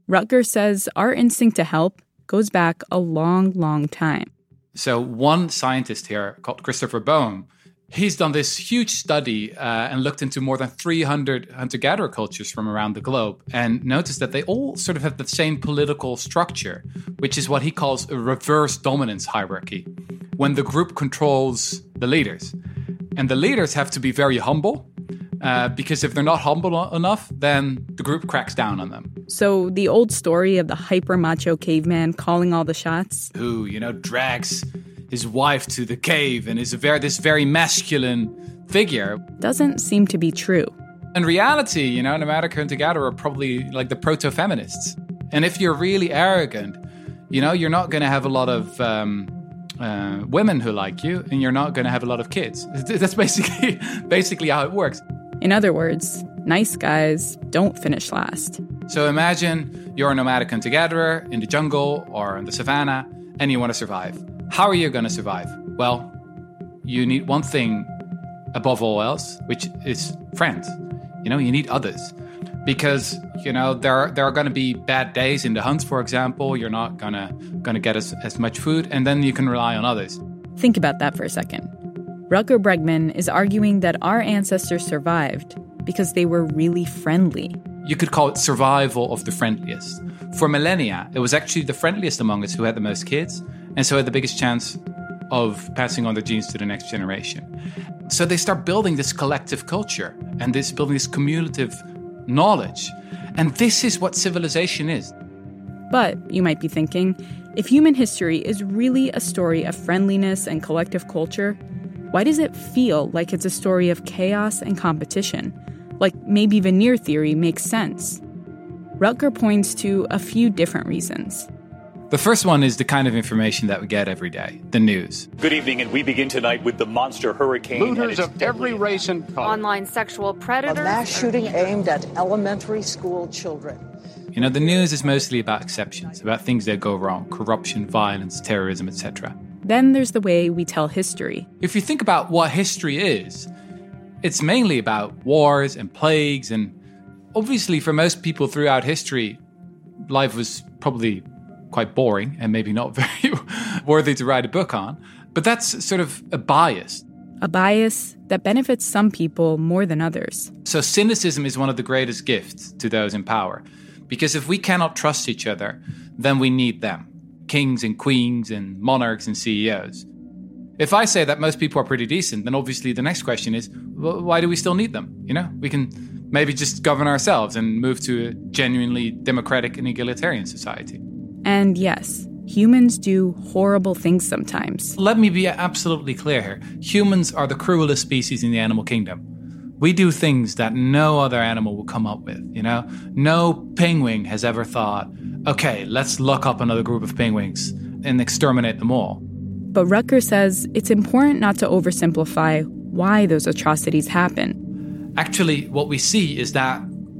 [SPEAKER 2] Rutger says our instinct to help goes back a long, long time.
[SPEAKER 23] So one scientist here called Christopher Boehm, he's done this huge study uh, and looked into more than three hundred hunter-gatherer cultures from around the globe and noticed that they all sort of have the same political structure, which is what he calls a reverse dominance hierarchy, when the group controls the leaders. And the leaders have to be very humble, uh, because if they're not humble enough, then the group cracks down on them.
[SPEAKER 2] So the old story of the hyper-macho caveman calling all the shots?
[SPEAKER 23] Who, you know, drags his wife to the cave and is a very, this very masculine figure.
[SPEAKER 2] Doesn't seem to be true.
[SPEAKER 23] In reality, you know, nomadic hunter-gatherer are probably like the proto-feminists. And if you're really arrogant, you know, you're not going to have a lot of um, uh, women who like you, and you're not going to have a lot of kids. That's basically basically how it works.
[SPEAKER 2] In other words, nice guys don't finish last.
[SPEAKER 23] So imagine you're a nomadic hunter-gatherer in the jungle or in the savannah, and you want to survive. How are you going to survive? Well, you need one thing above all else, which is friends. You know, you need others. Because, you know, there, there are going to be bad days in the hunts, for example. You're not going to going to get as, as much food, and then you can rely on others.
[SPEAKER 2] Think about that for a second. Rutger Bregman is arguing that our ancestors survived because they were really friendly.
[SPEAKER 23] You could call it survival of the friendliest. For millennia, it was actually the friendliest among us who had the most kids, and so had the biggest chance of passing on their genes to the next generation. So they start building this collective culture and this building this cumulative knowledge. And this is what civilization is.
[SPEAKER 2] But, you might be thinking, if human history is really a story of friendliness and collective culture, why does it feel like it's a story of chaos and competition? Like maybe veneer theory makes sense. Rutger points to a few different reasons.
[SPEAKER 23] The first one is the kind of information that we get every day, the news.
[SPEAKER 5] Good evening, and we begin tonight with the monster hurricane.
[SPEAKER 13] Looters of every race and color.
[SPEAKER 6] Online sexual predators.
[SPEAKER 7] A mass shooting aimed at elementary school children.
[SPEAKER 23] You know, the news is mostly about exceptions, about things that go wrong, corruption, violence, terrorism, et cetera.
[SPEAKER 2] Then there's the way we tell history.
[SPEAKER 23] If you think about what history is, it's mainly about wars and plagues, and obviously for most people throughout history, life was probably quite boring and maybe not very worthy to write a book on. But that's sort of a bias.
[SPEAKER 2] A bias that benefits some people more than others.
[SPEAKER 23] So cynicism is one of the greatest gifts to those in power. Because if we cannot trust each other, then we need them. Kings and queens and monarchs and C E Os. If I say that most people are pretty decent, then obviously the next question is, well, why do we still need them? You know, we can maybe just govern ourselves and move to a genuinely democratic and egalitarian society.
[SPEAKER 2] And yes, humans do horrible things sometimes.
[SPEAKER 23] Let me be absolutely clear here. Humans are the cruelest species in the animal kingdom. We do things that no other animal will come up with, you know? No penguin has ever thought, okay, let's look up another group of penguins and exterminate them all.
[SPEAKER 2] But Rutger says it's important not to oversimplify why those atrocities happen.
[SPEAKER 23] Actually, what we see is that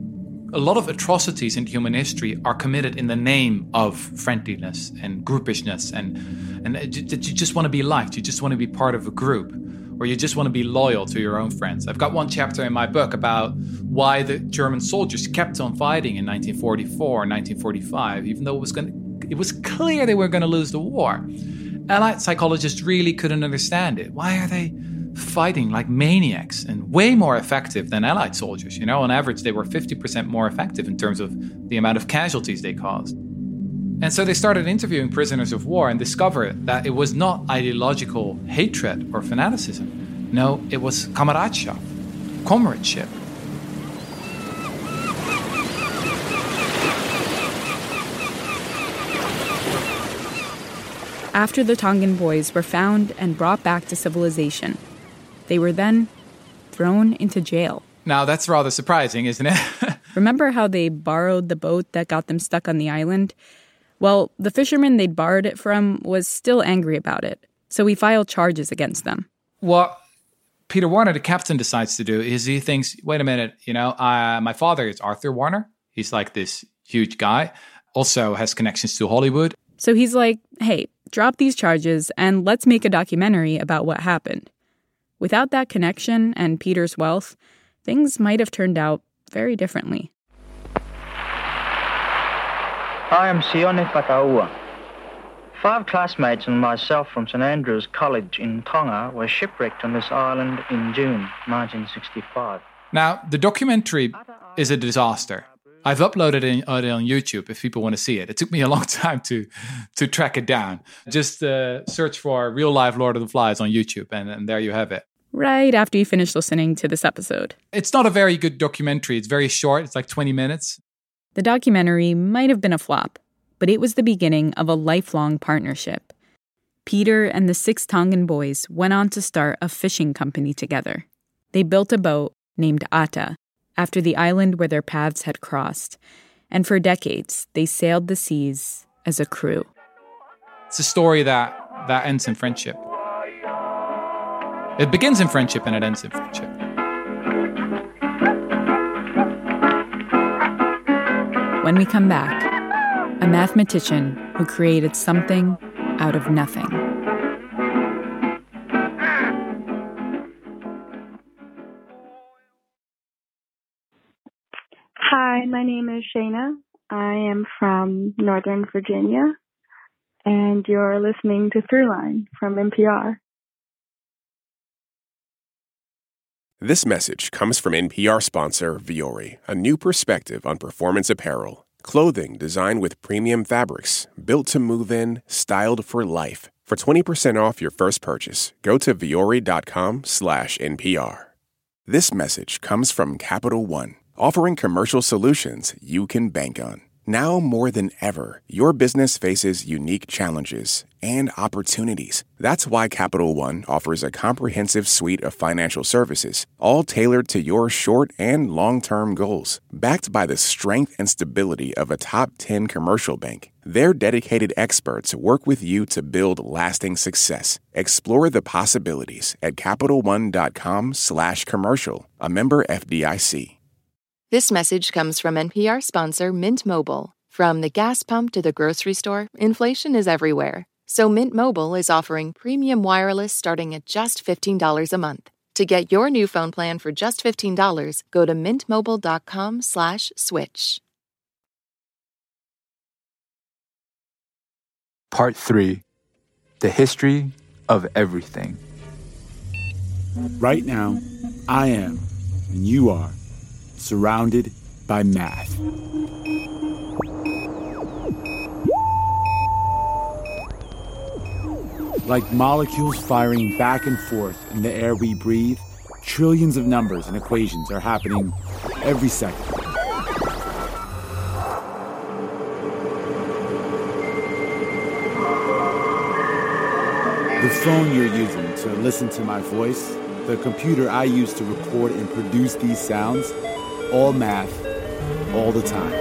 [SPEAKER 23] a lot of atrocities in human history are committed in the name of friendliness and groupishness, and, and that you just want to be liked, you just want to be part of a group, or you just want to be loyal to your own friends. I've got one chapter in my book about why the German soldiers kept on fighting in nineteen forty-four and nineteen forty-five, even though it was going to, it was clear they were going to lose the war. Allied psychologists really couldn't understand it. Why are they fighting like maniacs and way more effective than Allied soldiers? You know, on average, they were fifty percent more effective in terms of the amount of casualties they caused. And so they started interviewing prisoners of war and discovered that it was not ideological hatred or fanaticism. No, it was Kameradschaft, comradeship.
[SPEAKER 2] After the Tongan boys were found and brought back to civilization, they were then thrown into jail.
[SPEAKER 23] Now, that's rather surprising, isn't it?
[SPEAKER 2] Remember how they borrowed the boat that got them stuck on the island? Well, the fisherman they'd borrowed it from was still angry about it, so he filed charges against them.
[SPEAKER 23] What Peter Warner, the captain, decides to do is he thinks, wait a minute, you know, uh, my father is Arthur Warner. He's like this huge guy, also has connections to Hollywood.
[SPEAKER 2] So he's like, hey, drop these charges and let's make a documentary about what happened. Without that connection and Peter's wealth, things might have turned out very differently.
[SPEAKER 4] I am Sione Whakaua. Five classmates and myself from St Andrews College in Tonga were shipwrecked on this island in June nineteen sixty-five.
[SPEAKER 23] Now, the documentary is a disaster. I've uploaded it on YouTube if people want to see it. It took me a long time to to track it down. Just uh, search for Real Life Lord of the Flies on YouTube, and, and there you have it.
[SPEAKER 2] Right after you finish listening to this episode.
[SPEAKER 23] It's not a very good documentary. It's very short. It's like twenty minutes.
[SPEAKER 2] The documentary might have been a flop, but it was the beginning of a lifelong partnership. Peter and the six Tongan boys went on to start a fishing company together. They built a boat named Ata, after the island where their paths had crossed, and for decades they sailed the seas as a crew.
[SPEAKER 23] It's a story that, that ends in friendship. It begins in friendship and it ends in friendship.
[SPEAKER 2] When we come back, a mathematician who created something out of nothing.
[SPEAKER 11] Hi, my name is Shayna. I am from Northern Virginia, and you're listening to Throughline from N P R.
[SPEAKER 1] This message comes from N P R sponsor Vuori, a new perspective on performance apparel. Clothing designed with premium fabrics, built to move in, styled for life. For twenty percent off your first purchase, go to vuori.com slash NPR. This message comes from Capital One, offering commercial solutions you can bank on. Now more than ever, your business faces unique challenges and opportunities. That's why Capital One offers a comprehensive suite of financial services, all tailored to your short and long-term goals. Backed by the strength and stability of a top ten commercial bank, their dedicated experts work with you to build lasting success. Explore the possibilities at CapitalOne.com slash commercial, a member F D I C.
[SPEAKER 14] This message comes from N P R sponsor Mint Mobile. From the gas pump to the grocery store, inflation is everywhere. So Mint Mobile is offering premium wireless starting at just fifteen dollars a month. To get your new phone plan for just fifteen dollars, go to mintmobile.com slash switch.
[SPEAKER 15] Part three. The history of everything.
[SPEAKER 3] Right now, I am, and you are, surrounded by math. Like molecules firing back and forth in the air we breathe, trillions of numbers and equations are happening every second. The phone you're using to listen to my voice, the computer I use to record and produce these sounds, all math, all the time.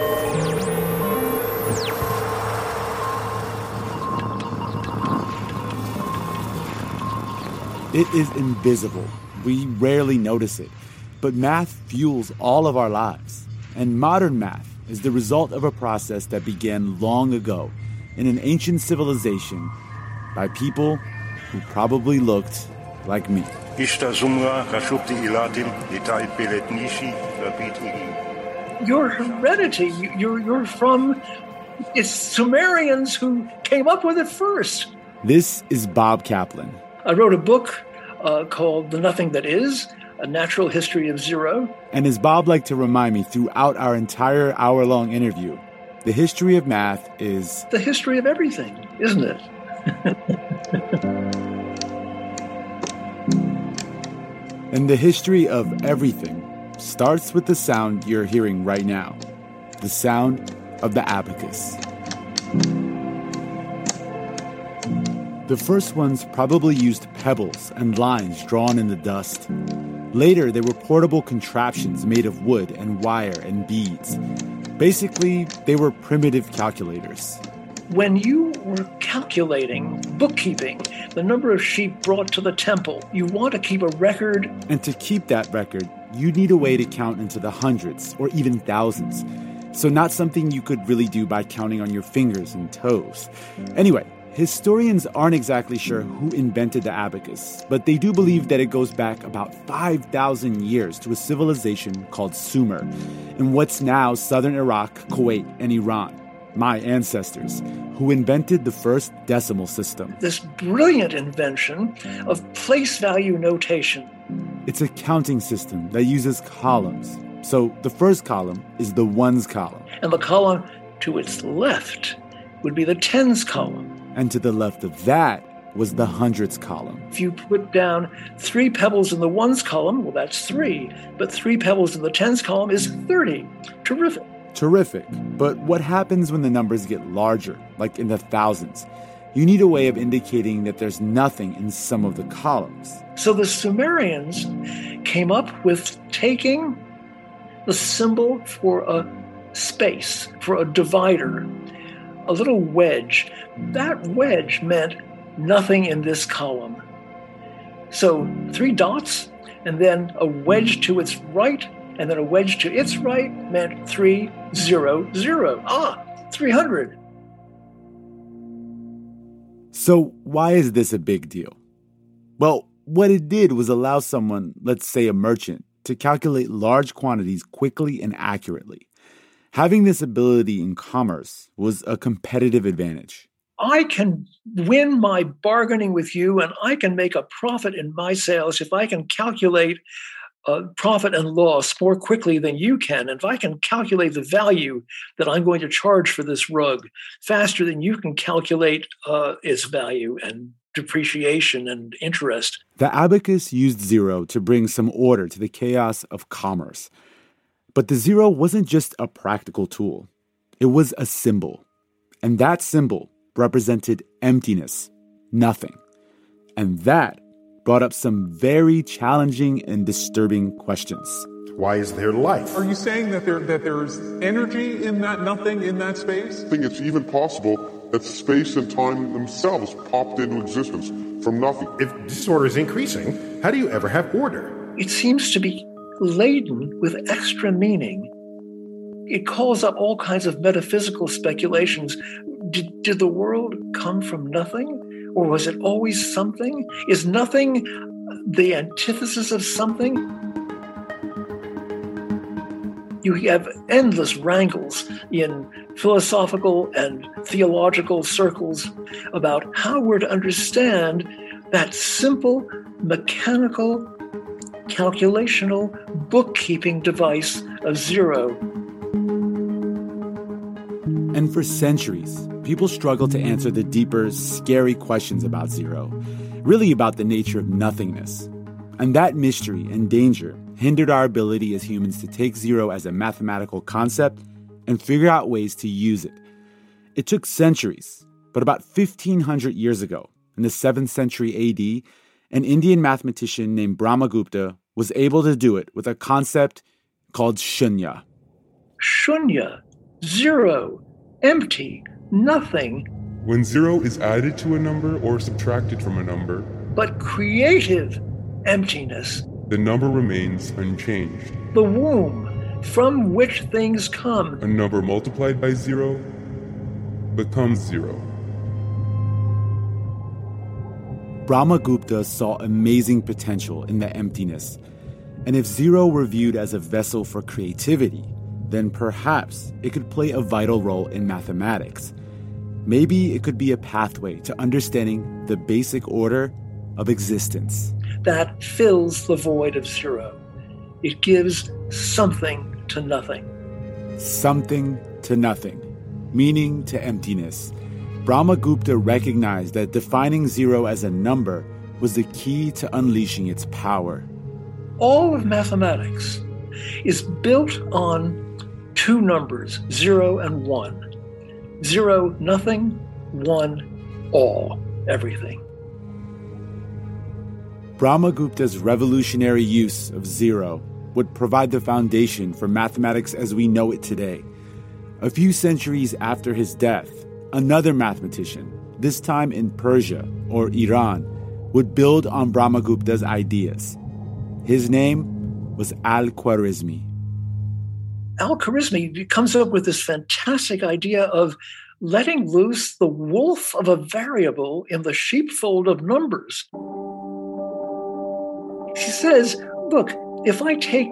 [SPEAKER 3] It is invisible. We rarely notice it. But math fuels all of our lives. And modern math is the result of a process that began long ago in an ancient civilization by people who probably looked like me.
[SPEAKER 6] Your heredity, you're, you're from it's Sumerians who came up with it first.
[SPEAKER 3] This is Bob Kaplan.
[SPEAKER 6] I wrote a book uh, called The Nothing That Is, A Natural History of Zero.
[SPEAKER 3] And as Bob liked to remind me throughout our entire hour-long interview, the history of math is...
[SPEAKER 6] the history of everything, isn't it?
[SPEAKER 3] And the history of everything starts with the sound you're hearing right now, the sound of the abacus. The first ones probably used pebbles and lines drawn in the dust. Later, they were portable contraptions made of wood and wire and beads. Basically, they were primitive calculators.
[SPEAKER 6] When you were calculating, bookkeeping, the number of sheep brought to the temple, you want to keep a record.
[SPEAKER 3] And to keep that record, you need a way to count into the hundreds or even thousands. So not something you could really do by counting on your fingers and toes. Anyway, historians aren't exactly sure who invented the abacus, but they do believe that it goes back about five thousand years to a civilization called Sumer in what's now southern Iraq, Kuwait, and Iran. my ancestors, who invented the first decimal system.
[SPEAKER 6] This brilliant invention of place value notation.
[SPEAKER 3] It's a counting system that uses columns. So the first column is the ones column.
[SPEAKER 6] And the column to its left would be the tens column.
[SPEAKER 3] And to the left of that was the hundreds column.
[SPEAKER 6] If you put down three pebbles in the ones column, well, that's three. But three pebbles in the tens column is thirty. Terrific.
[SPEAKER 3] Terrific. But what happens when the numbers get larger, like in the thousands? You need a way of indicating that there's nothing in some of the columns.
[SPEAKER 6] So the Sumerians came up with taking the symbol for a space, for a divider, a little wedge. That wedge meant nothing in this column. So three dots, and then a wedge to its right, and then a wedge to its right meant three, zero, zero. Ah, three hundred.
[SPEAKER 3] So why is this a big deal? Well, what it did was allow someone, let's say a merchant, to calculate large quantities quickly and accurately. Having this ability in commerce was a competitive advantage.
[SPEAKER 6] I can win my bargaining with you, and I can make a profit in my sales if I can calculate uh, profit and loss more quickly than you can. And if I can calculate the value that I'm going to charge for this rug faster than you can calculate uh, its value and depreciation and interest.
[SPEAKER 3] The abacus used zero to bring some order to the chaos of commerce. But the zero wasn't just a practical tool. It was a symbol. And that symbol represented emptiness, nothing. And that brought up some very challenging and disturbing questions.
[SPEAKER 8] Why is there life?
[SPEAKER 9] Are you saying that there that there's energy in that nothing, in that space?
[SPEAKER 8] I think it's even possible that space and time themselves popped into existence from nothing. If disorder is increasing, how do you ever have order?
[SPEAKER 6] It seems to be laden with extra meaning. It calls up all kinds of metaphysical speculations. Did, did the world come from nothing? Or was it always something? Is nothing the antithesis of something? You have endless wrangles in philosophical and theological circles about how we're to understand that simple, mechanical, calculational, bookkeeping device of zero.
[SPEAKER 3] And for centuries, people struggled to answer the deeper, scary questions about zero, really about the nature of nothingness. And that mystery and danger hindered our ability as humans to take zero as a mathematical concept and figure out ways to use it. It took centuries, but about fifteen hundred years ago, in the seventh century A D, an Indian mathematician named Brahmagupta was able to do it with a concept called shunya.
[SPEAKER 6] Shunya, zero, empty, nothing.
[SPEAKER 10] When zero is added to a number or subtracted from a number,
[SPEAKER 6] but creative emptiness.
[SPEAKER 10] The number remains unchanged.
[SPEAKER 6] The womb from which things come.
[SPEAKER 10] A number multiplied by zero becomes zero.
[SPEAKER 3] Brahmagupta saw amazing potential in the emptiness. And if zero were viewed as a vessel for creativity, then perhaps it could play a vital role in mathematics. Maybe it could be a pathway to understanding the basic order of existence.
[SPEAKER 6] That fills the void of zero. It gives something to nothing.
[SPEAKER 3] Something to nothing, meaning to emptiness. Brahmagupta recognized that defining zero as a number was the key to unleashing its power.
[SPEAKER 6] All of mathematics is built on two numbers, zero and one. Zero, nothing, one, all, everything.
[SPEAKER 3] Brahmagupta's revolutionary use of zero would provide the foundation for mathematics as we know it today. A few centuries after his death, another mathematician, this time in Persia or Iran, would build on Brahmagupta's ideas. His name was Al-Khwarizmi.
[SPEAKER 6] Al-Khwarizmi comes up with this fantastic idea of letting loose the wolf of a variable in the sheepfold of numbers. He says, look, if I take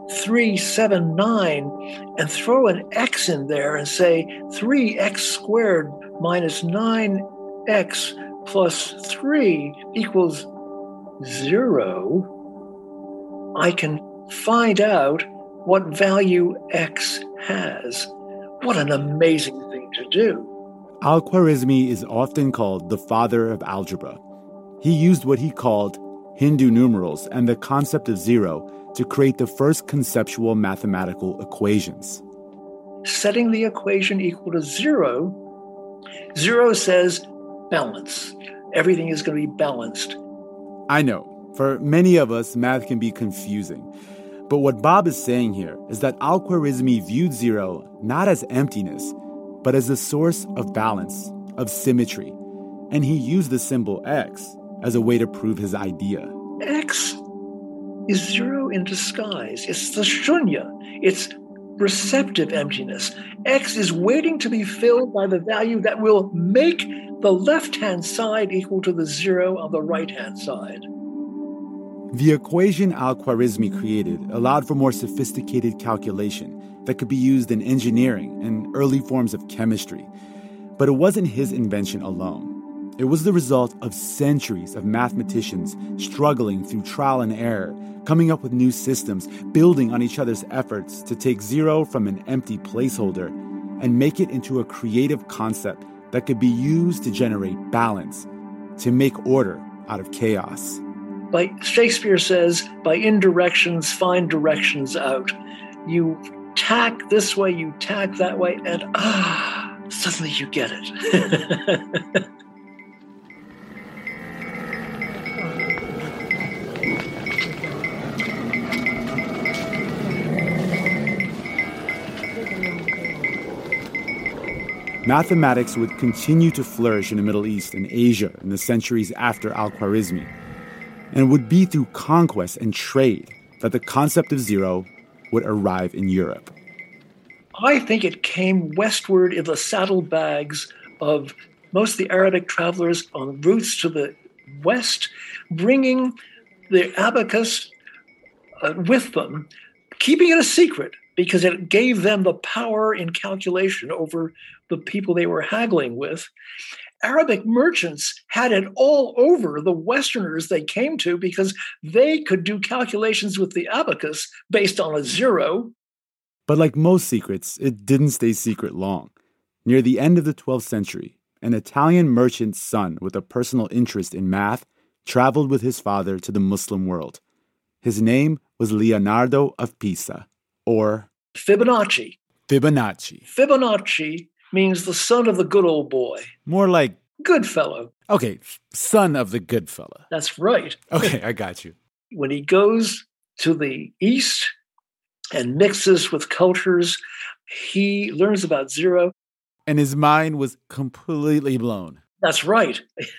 [SPEAKER 6] three, seven, nine, and throw an x in there and say three x squared minus nine x plus three equals zero, I can find out what value x has. What an amazing thing to do.
[SPEAKER 3] Al-Khwarizmi is often called the father of algebra. He used what he called Hindu numerals and the concept of zero to create the first conceptual mathematical equations.
[SPEAKER 6] Setting the equation equal to zero, zero says balance. Everything is going to be balanced.
[SPEAKER 3] I know, for many of us, math can be confusing. But what Bob is saying here is that Al-Khwarizmi viewed zero not as emptiness, but as a source of balance, of symmetry. And he used the symbol X as a way to prove his idea.
[SPEAKER 6] X is zero in disguise. It's the shunya. It's receptive emptiness. X is waiting to be filled by the value that will make the left-hand side equal to the zero on the right-hand side.
[SPEAKER 3] The equation Al-Khwarizmi created allowed for more sophisticated calculation that could be used in engineering and early forms of chemistry. But it wasn't his invention alone. It was the result of centuries of mathematicians struggling through trial and error, coming up with new systems, building on each other's efforts to take zero from an empty placeholder and make it into a creative concept that could be used to generate balance, to make order out of chaos.
[SPEAKER 6] Like Shakespeare says, by indirections, find directions out. You tack this way, you tack that way, and ah, suddenly you get it.
[SPEAKER 3] Mathematics would continue to flourish in the Middle East and Asia in the centuries after Al-Khwarizmi. And it would be through conquest and trade that the concept of zero would arrive in Europe.
[SPEAKER 6] I think it came westward in the saddlebags of most of the Arabic travelers on routes to the west, bringing the abacus uh, with them, keeping it a secret because it gave them the power in calculation over the people they were haggling with. Arabic merchants had it all over the Westerners they came to because they could do calculations with the abacus based on a zero.
[SPEAKER 3] But like most secrets, it didn't stay secret long. Near the end of the twelfth century, an Italian merchant's son with a personal interest in math traveled with his father to the Muslim world. His name was Leonardo of Pisa, or
[SPEAKER 6] Fibonacci.
[SPEAKER 3] Fibonacci.
[SPEAKER 6] Fibonacci means the son of the good old boy.
[SPEAKER 3] More like
[SPEAKER 6] good fellow.
[SPEAKER 3] Okay, son of the good fella.
[SPEAKER 6] That's right.
[SPEAKER 3] Okay, I got you.
[SPEAKER 6] When he goes to the East and mixes with cultures, he learns about zero.
[SPEAKER 3] And his mind was completely blown.
[SPEAKER 6] That's right.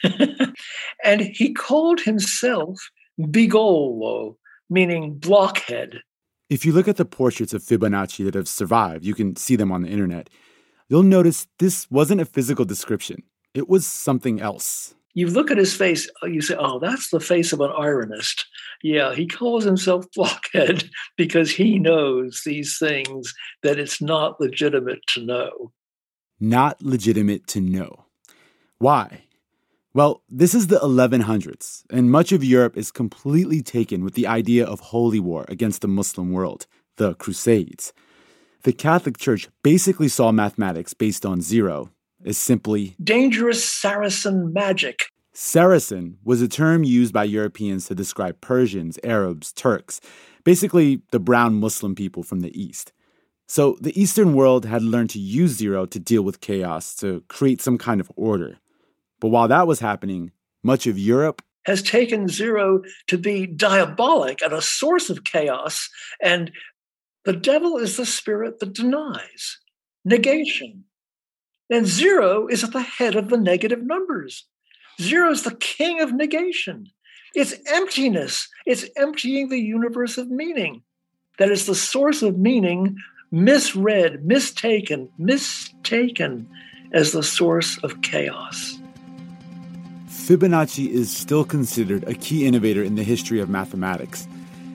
[SPEAKER 6] And he called himself Bigolo, meaning blockhead.
[SPEAKER 3] If you look at the portraits of Fibonacci that have survived, you can see them on the internet, you'll notice this wasn't a physical description. It was something else.
[SPEAKER 6] You look at his face, you say, oh, that's the face of an ironist. Yeah, he calls himself blockhead because he knows these things that it's not legitimate to know.
[SPEAKER 3] Not legitimate to know. Why? Well, this is the eleven hundreds, and much of Europe is completely taken with the idea of holy war against the Muslim world, the Crusades. The Catholic Church basically saw mathematics based on zero as simply
[SPEAKER 6] dangerous Saracen magic.
[SPEAKER 3] Saracen was a term used by Europeans to describe Persians, Arabs, Turks, basically the brown Muslim people from the East. So the Eastern world had learned to use zero to deal with chaos, to create some kind of order. But while that was happening, much of Europe
[SPEAKER 6] has taken zero to be diabolic and a source of chaos, and the devil is the spirit that denies, negation. And zero is at the head of the negative numbers. Zero is the king of negation. It's emptiness. It's emptying the universe of meaning. That is the source of meaning, misread, mistaken, mistaken as the source of chaos.
[SPEAKER 3] Fibonacci is still considered a key innovator in the history of mathematics.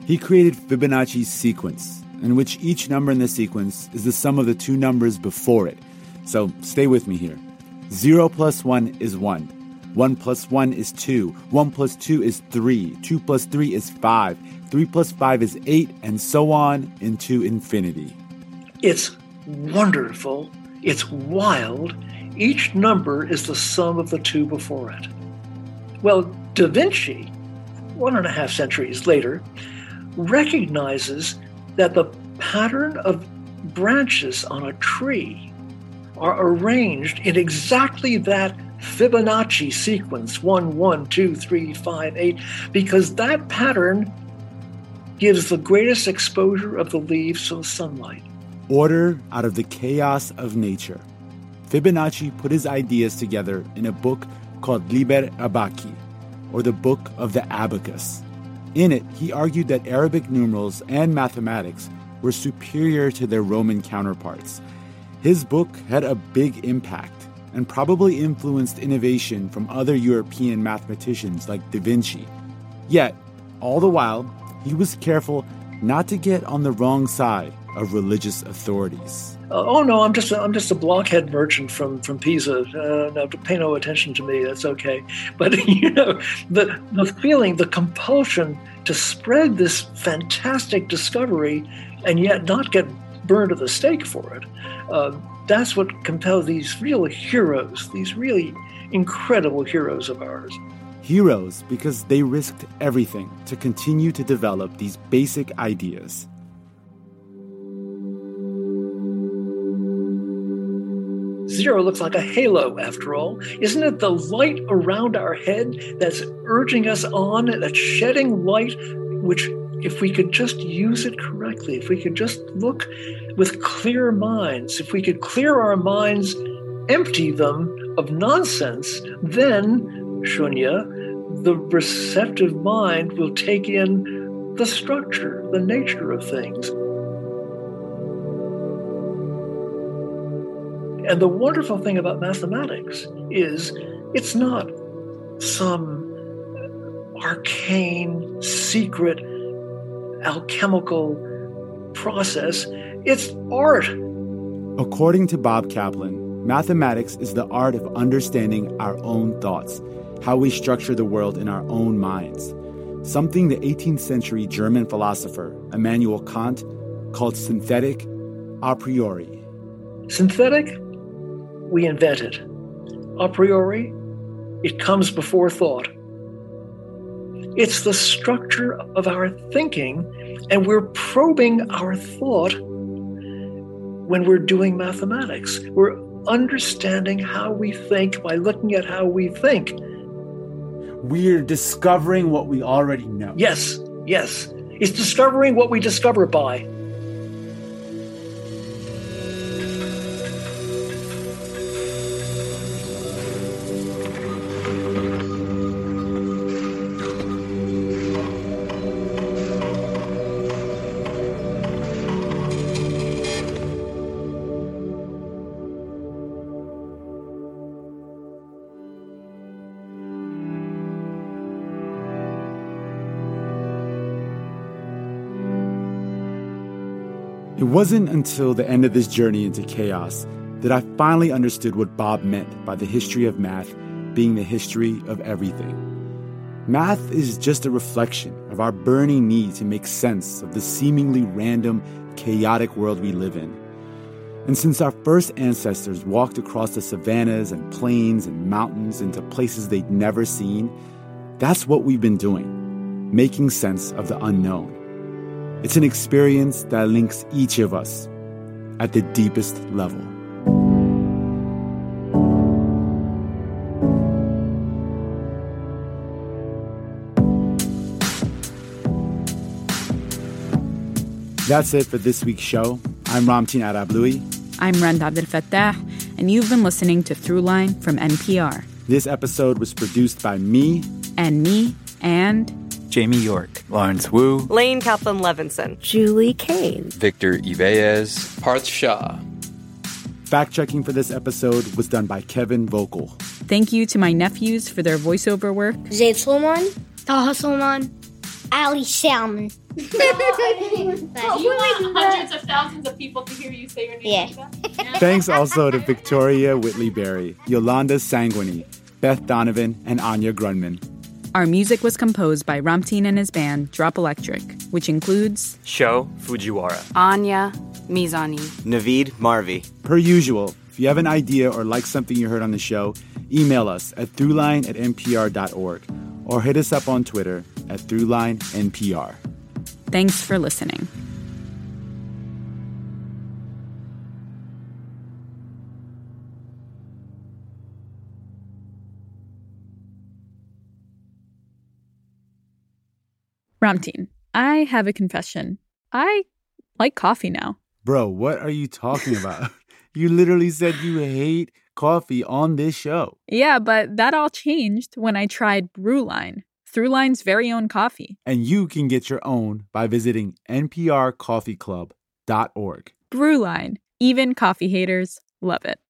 [SPEAKER 3] He created Fibonacci's sequence, in which each number in the sequence is the sum of the two numbers before it. So stay with me here. Zero plus one is one. One plus one is two. One plus two is three. Two plus three is five. Three plus five is eight, and so on into infinity.
[SPEAKER 6] It's wonderful. It's wild. Each number is the sum of the two before it. Well, Da Vinci, one and a half centuries later, recognizes that the pattern of branches on a tree are arranged in exactly that Fibonacci sequence, one, one, two, three, five, eight, because that pattern gives the greatest exposure of the leaves to the sunlight.
[SPEAKER 3] Order out of the chaos of nature. Fibonacci put his ideas together in a book called Liber Abaci, or the Book of the Abacus. In it, he argued that Arabic numerals and mathematics were superior to their Roman counterparts. His book had a big impact and probably influenced innovation from other European mathematicians like Da Vinci. Yet, all the while, he was careful not to get on the wrong side of religious authorities.
[SPEAKER 6] Uh, oh no, I'm just a, I'm just a blockhead merchant from from Pisa. Uh, no, pay no attention to me. That's okay. But you know, the the feeling, the compulsion to spread this fantastic discovery, and yet not get burned at the stake for it. Uh, that's what compelled these real heroes, these really incredible heroes of ours.
[SPEAKER 3] Heroes because they risked everything to continue to develop these basic ideas.
[SPEAKER 6] Zero looks like a halo, after all. Isn't it the light around our head that's urging us on, that's shedding light, which, if we could just use it correctly, if we could just look with clear minds, if we could clear our minds, empty them of nonsense, then, Shunya, the receptive mind will take in the structure, the nature of things. And the wonderful thing about mathematics is it's not some arcane, secret, alchemical process. It's art.
[SPEAKER 3] According to Bob Kaplan, mathematics is the art of understanding our own thoughts, how we structure the world in our own minds, something the eighteenth century German philosopher Immanuel Kant called synthetic a priori.
[SPEAKER 6] Synthetic? We invent it. A priori, it comes before thought. It's the structure of our thinking, and we're probing our thought when we're doing mathematics. We're understanding how we think by looking at how we think.
[SPEAKER 3] We're discovering what we already know.
[SPEAKER 6] Yes, yes. It's discovering what we discover by.
[SPEAKER 3] It wasn't until the end of this journey into chaos that I finally understood what Bob meant by the history of math being the history of everything. Math is just a reflection of our burning need to make sense of the seemingly random, chaotic world we live in. And since our first ancestors walked across the savannas and plains and mountains into places they'd never seen, that's what we've been doing, making sense of the unknown. It's an experience that links each of us at the deepest level. That's it for this week's show. I'm Ramtin Arablouei.
[SPEAKER 2] I'm Rand Abdel Fattah, and you've been listening to Throughline from N P R.
[SPEAKER 3] This episode was produced by me.
[SPEAKER 2] And me, and...
[SPEAKER 15] Jamie York, Lawrence Wu,
[SPEAKER 12] Lane Kaplan-Levinson,
[SPEAKER 16] Julie Kane,
[SPEAKER 17] Victor Iveyes,
[SPEAKER 18] Parth Shah.
[SPEAKER 3] Fact-checking for this episode was done by Kevin Vogel.
[SPEAKER 2] Thank you to my nephews for their voiceover work.
[SPEAKER 22] Zaid Solomon, Taha Solomon, Ali Salmon.
[SPEAKER 2] Do you want hundreds of thousands of people to hear you say your name
[SPEAKER 22] Yeah.
[SPEAKER 2] like that?
[SPEAKER 3] Thanks also to Victoria Whitley-Berry, Yolanda Sanguini, Beth Donovan, and Anya Grunman.
[SPEAKER 12] Our music was composed by Ramtin and his band Drop Electric, which includes
[SPEAKER 16] Sho Fujiwara,
[SPEAKER 12] Anya Mizani,
[SPEAKER 18] Naveed Marvi.
[SPEAKER 3] Per usual, if you have an idea or like something you heard on the show, email us at throughline at n p r dot org or hit us up on Twitter at throughlinenpr.
[SPEAKER 12] Thanks for listening. Ramtin, I have a confession. I like coffee now.
[SPEAKER 3] Bro, what are you talking about? You literally said you hate coffee on this show.
[SPEAKER 12] Yeah, but that all changed when I tried Brewline, Throughline's very own coffee.
[SPEAKER 3] And you can get your own by visiting n p r coffee club dot org.
[SPEAKER 12] Brewline. Even coffee haters love it.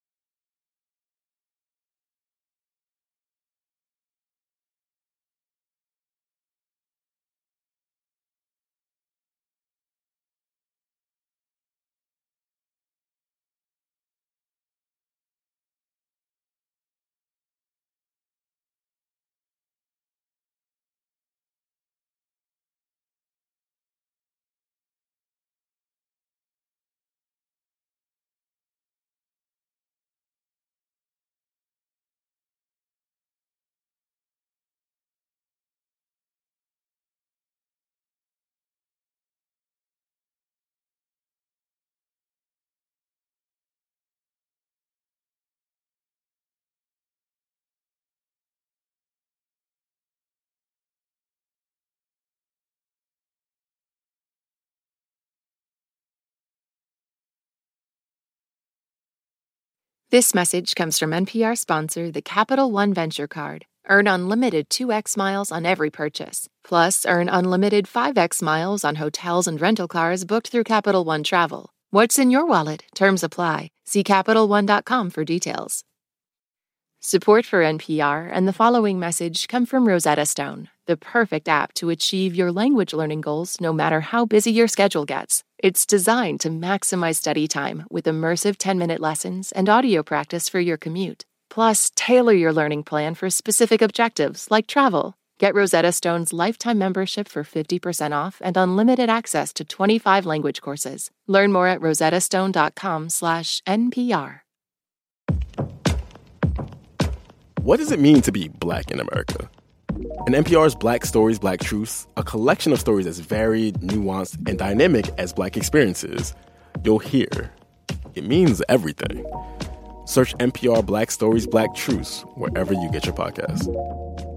[SPEAKER 14] This message comes from N P R sponsor, the Capital One Venture Card. Earn unlimited two x miles on every purchase. Plus, earn unlimited five x miles on hotels and rental cars booked through Capital One Travel. What's in your wallet? Terms apply. See Capital One dot com for details. Support for N P R and the following message come from Rosetta Stone, the perfect app to achieve your language learning goals no matter how busy your schedule gets. It's designed to maximize study time with immersive ten-minute lessons and audio practice for your commute. Plus, tailor your learning plan for specific objectives like travel. Get Rosetta Stone's lifetime membership for fifty percent off and unlimited access to twenty-five language courses. Learn more at rosettastone dot com slash N P R.
[SPEAKER 19] What does it mean to be Black in America? In N P R's Black Stories, Black Truths, a collection of stories as varied, nuanced, and dynamic as Black experiences, you'll hear it means everything. Search N P R Black Stories, Black Truths wherever you get your podcasts.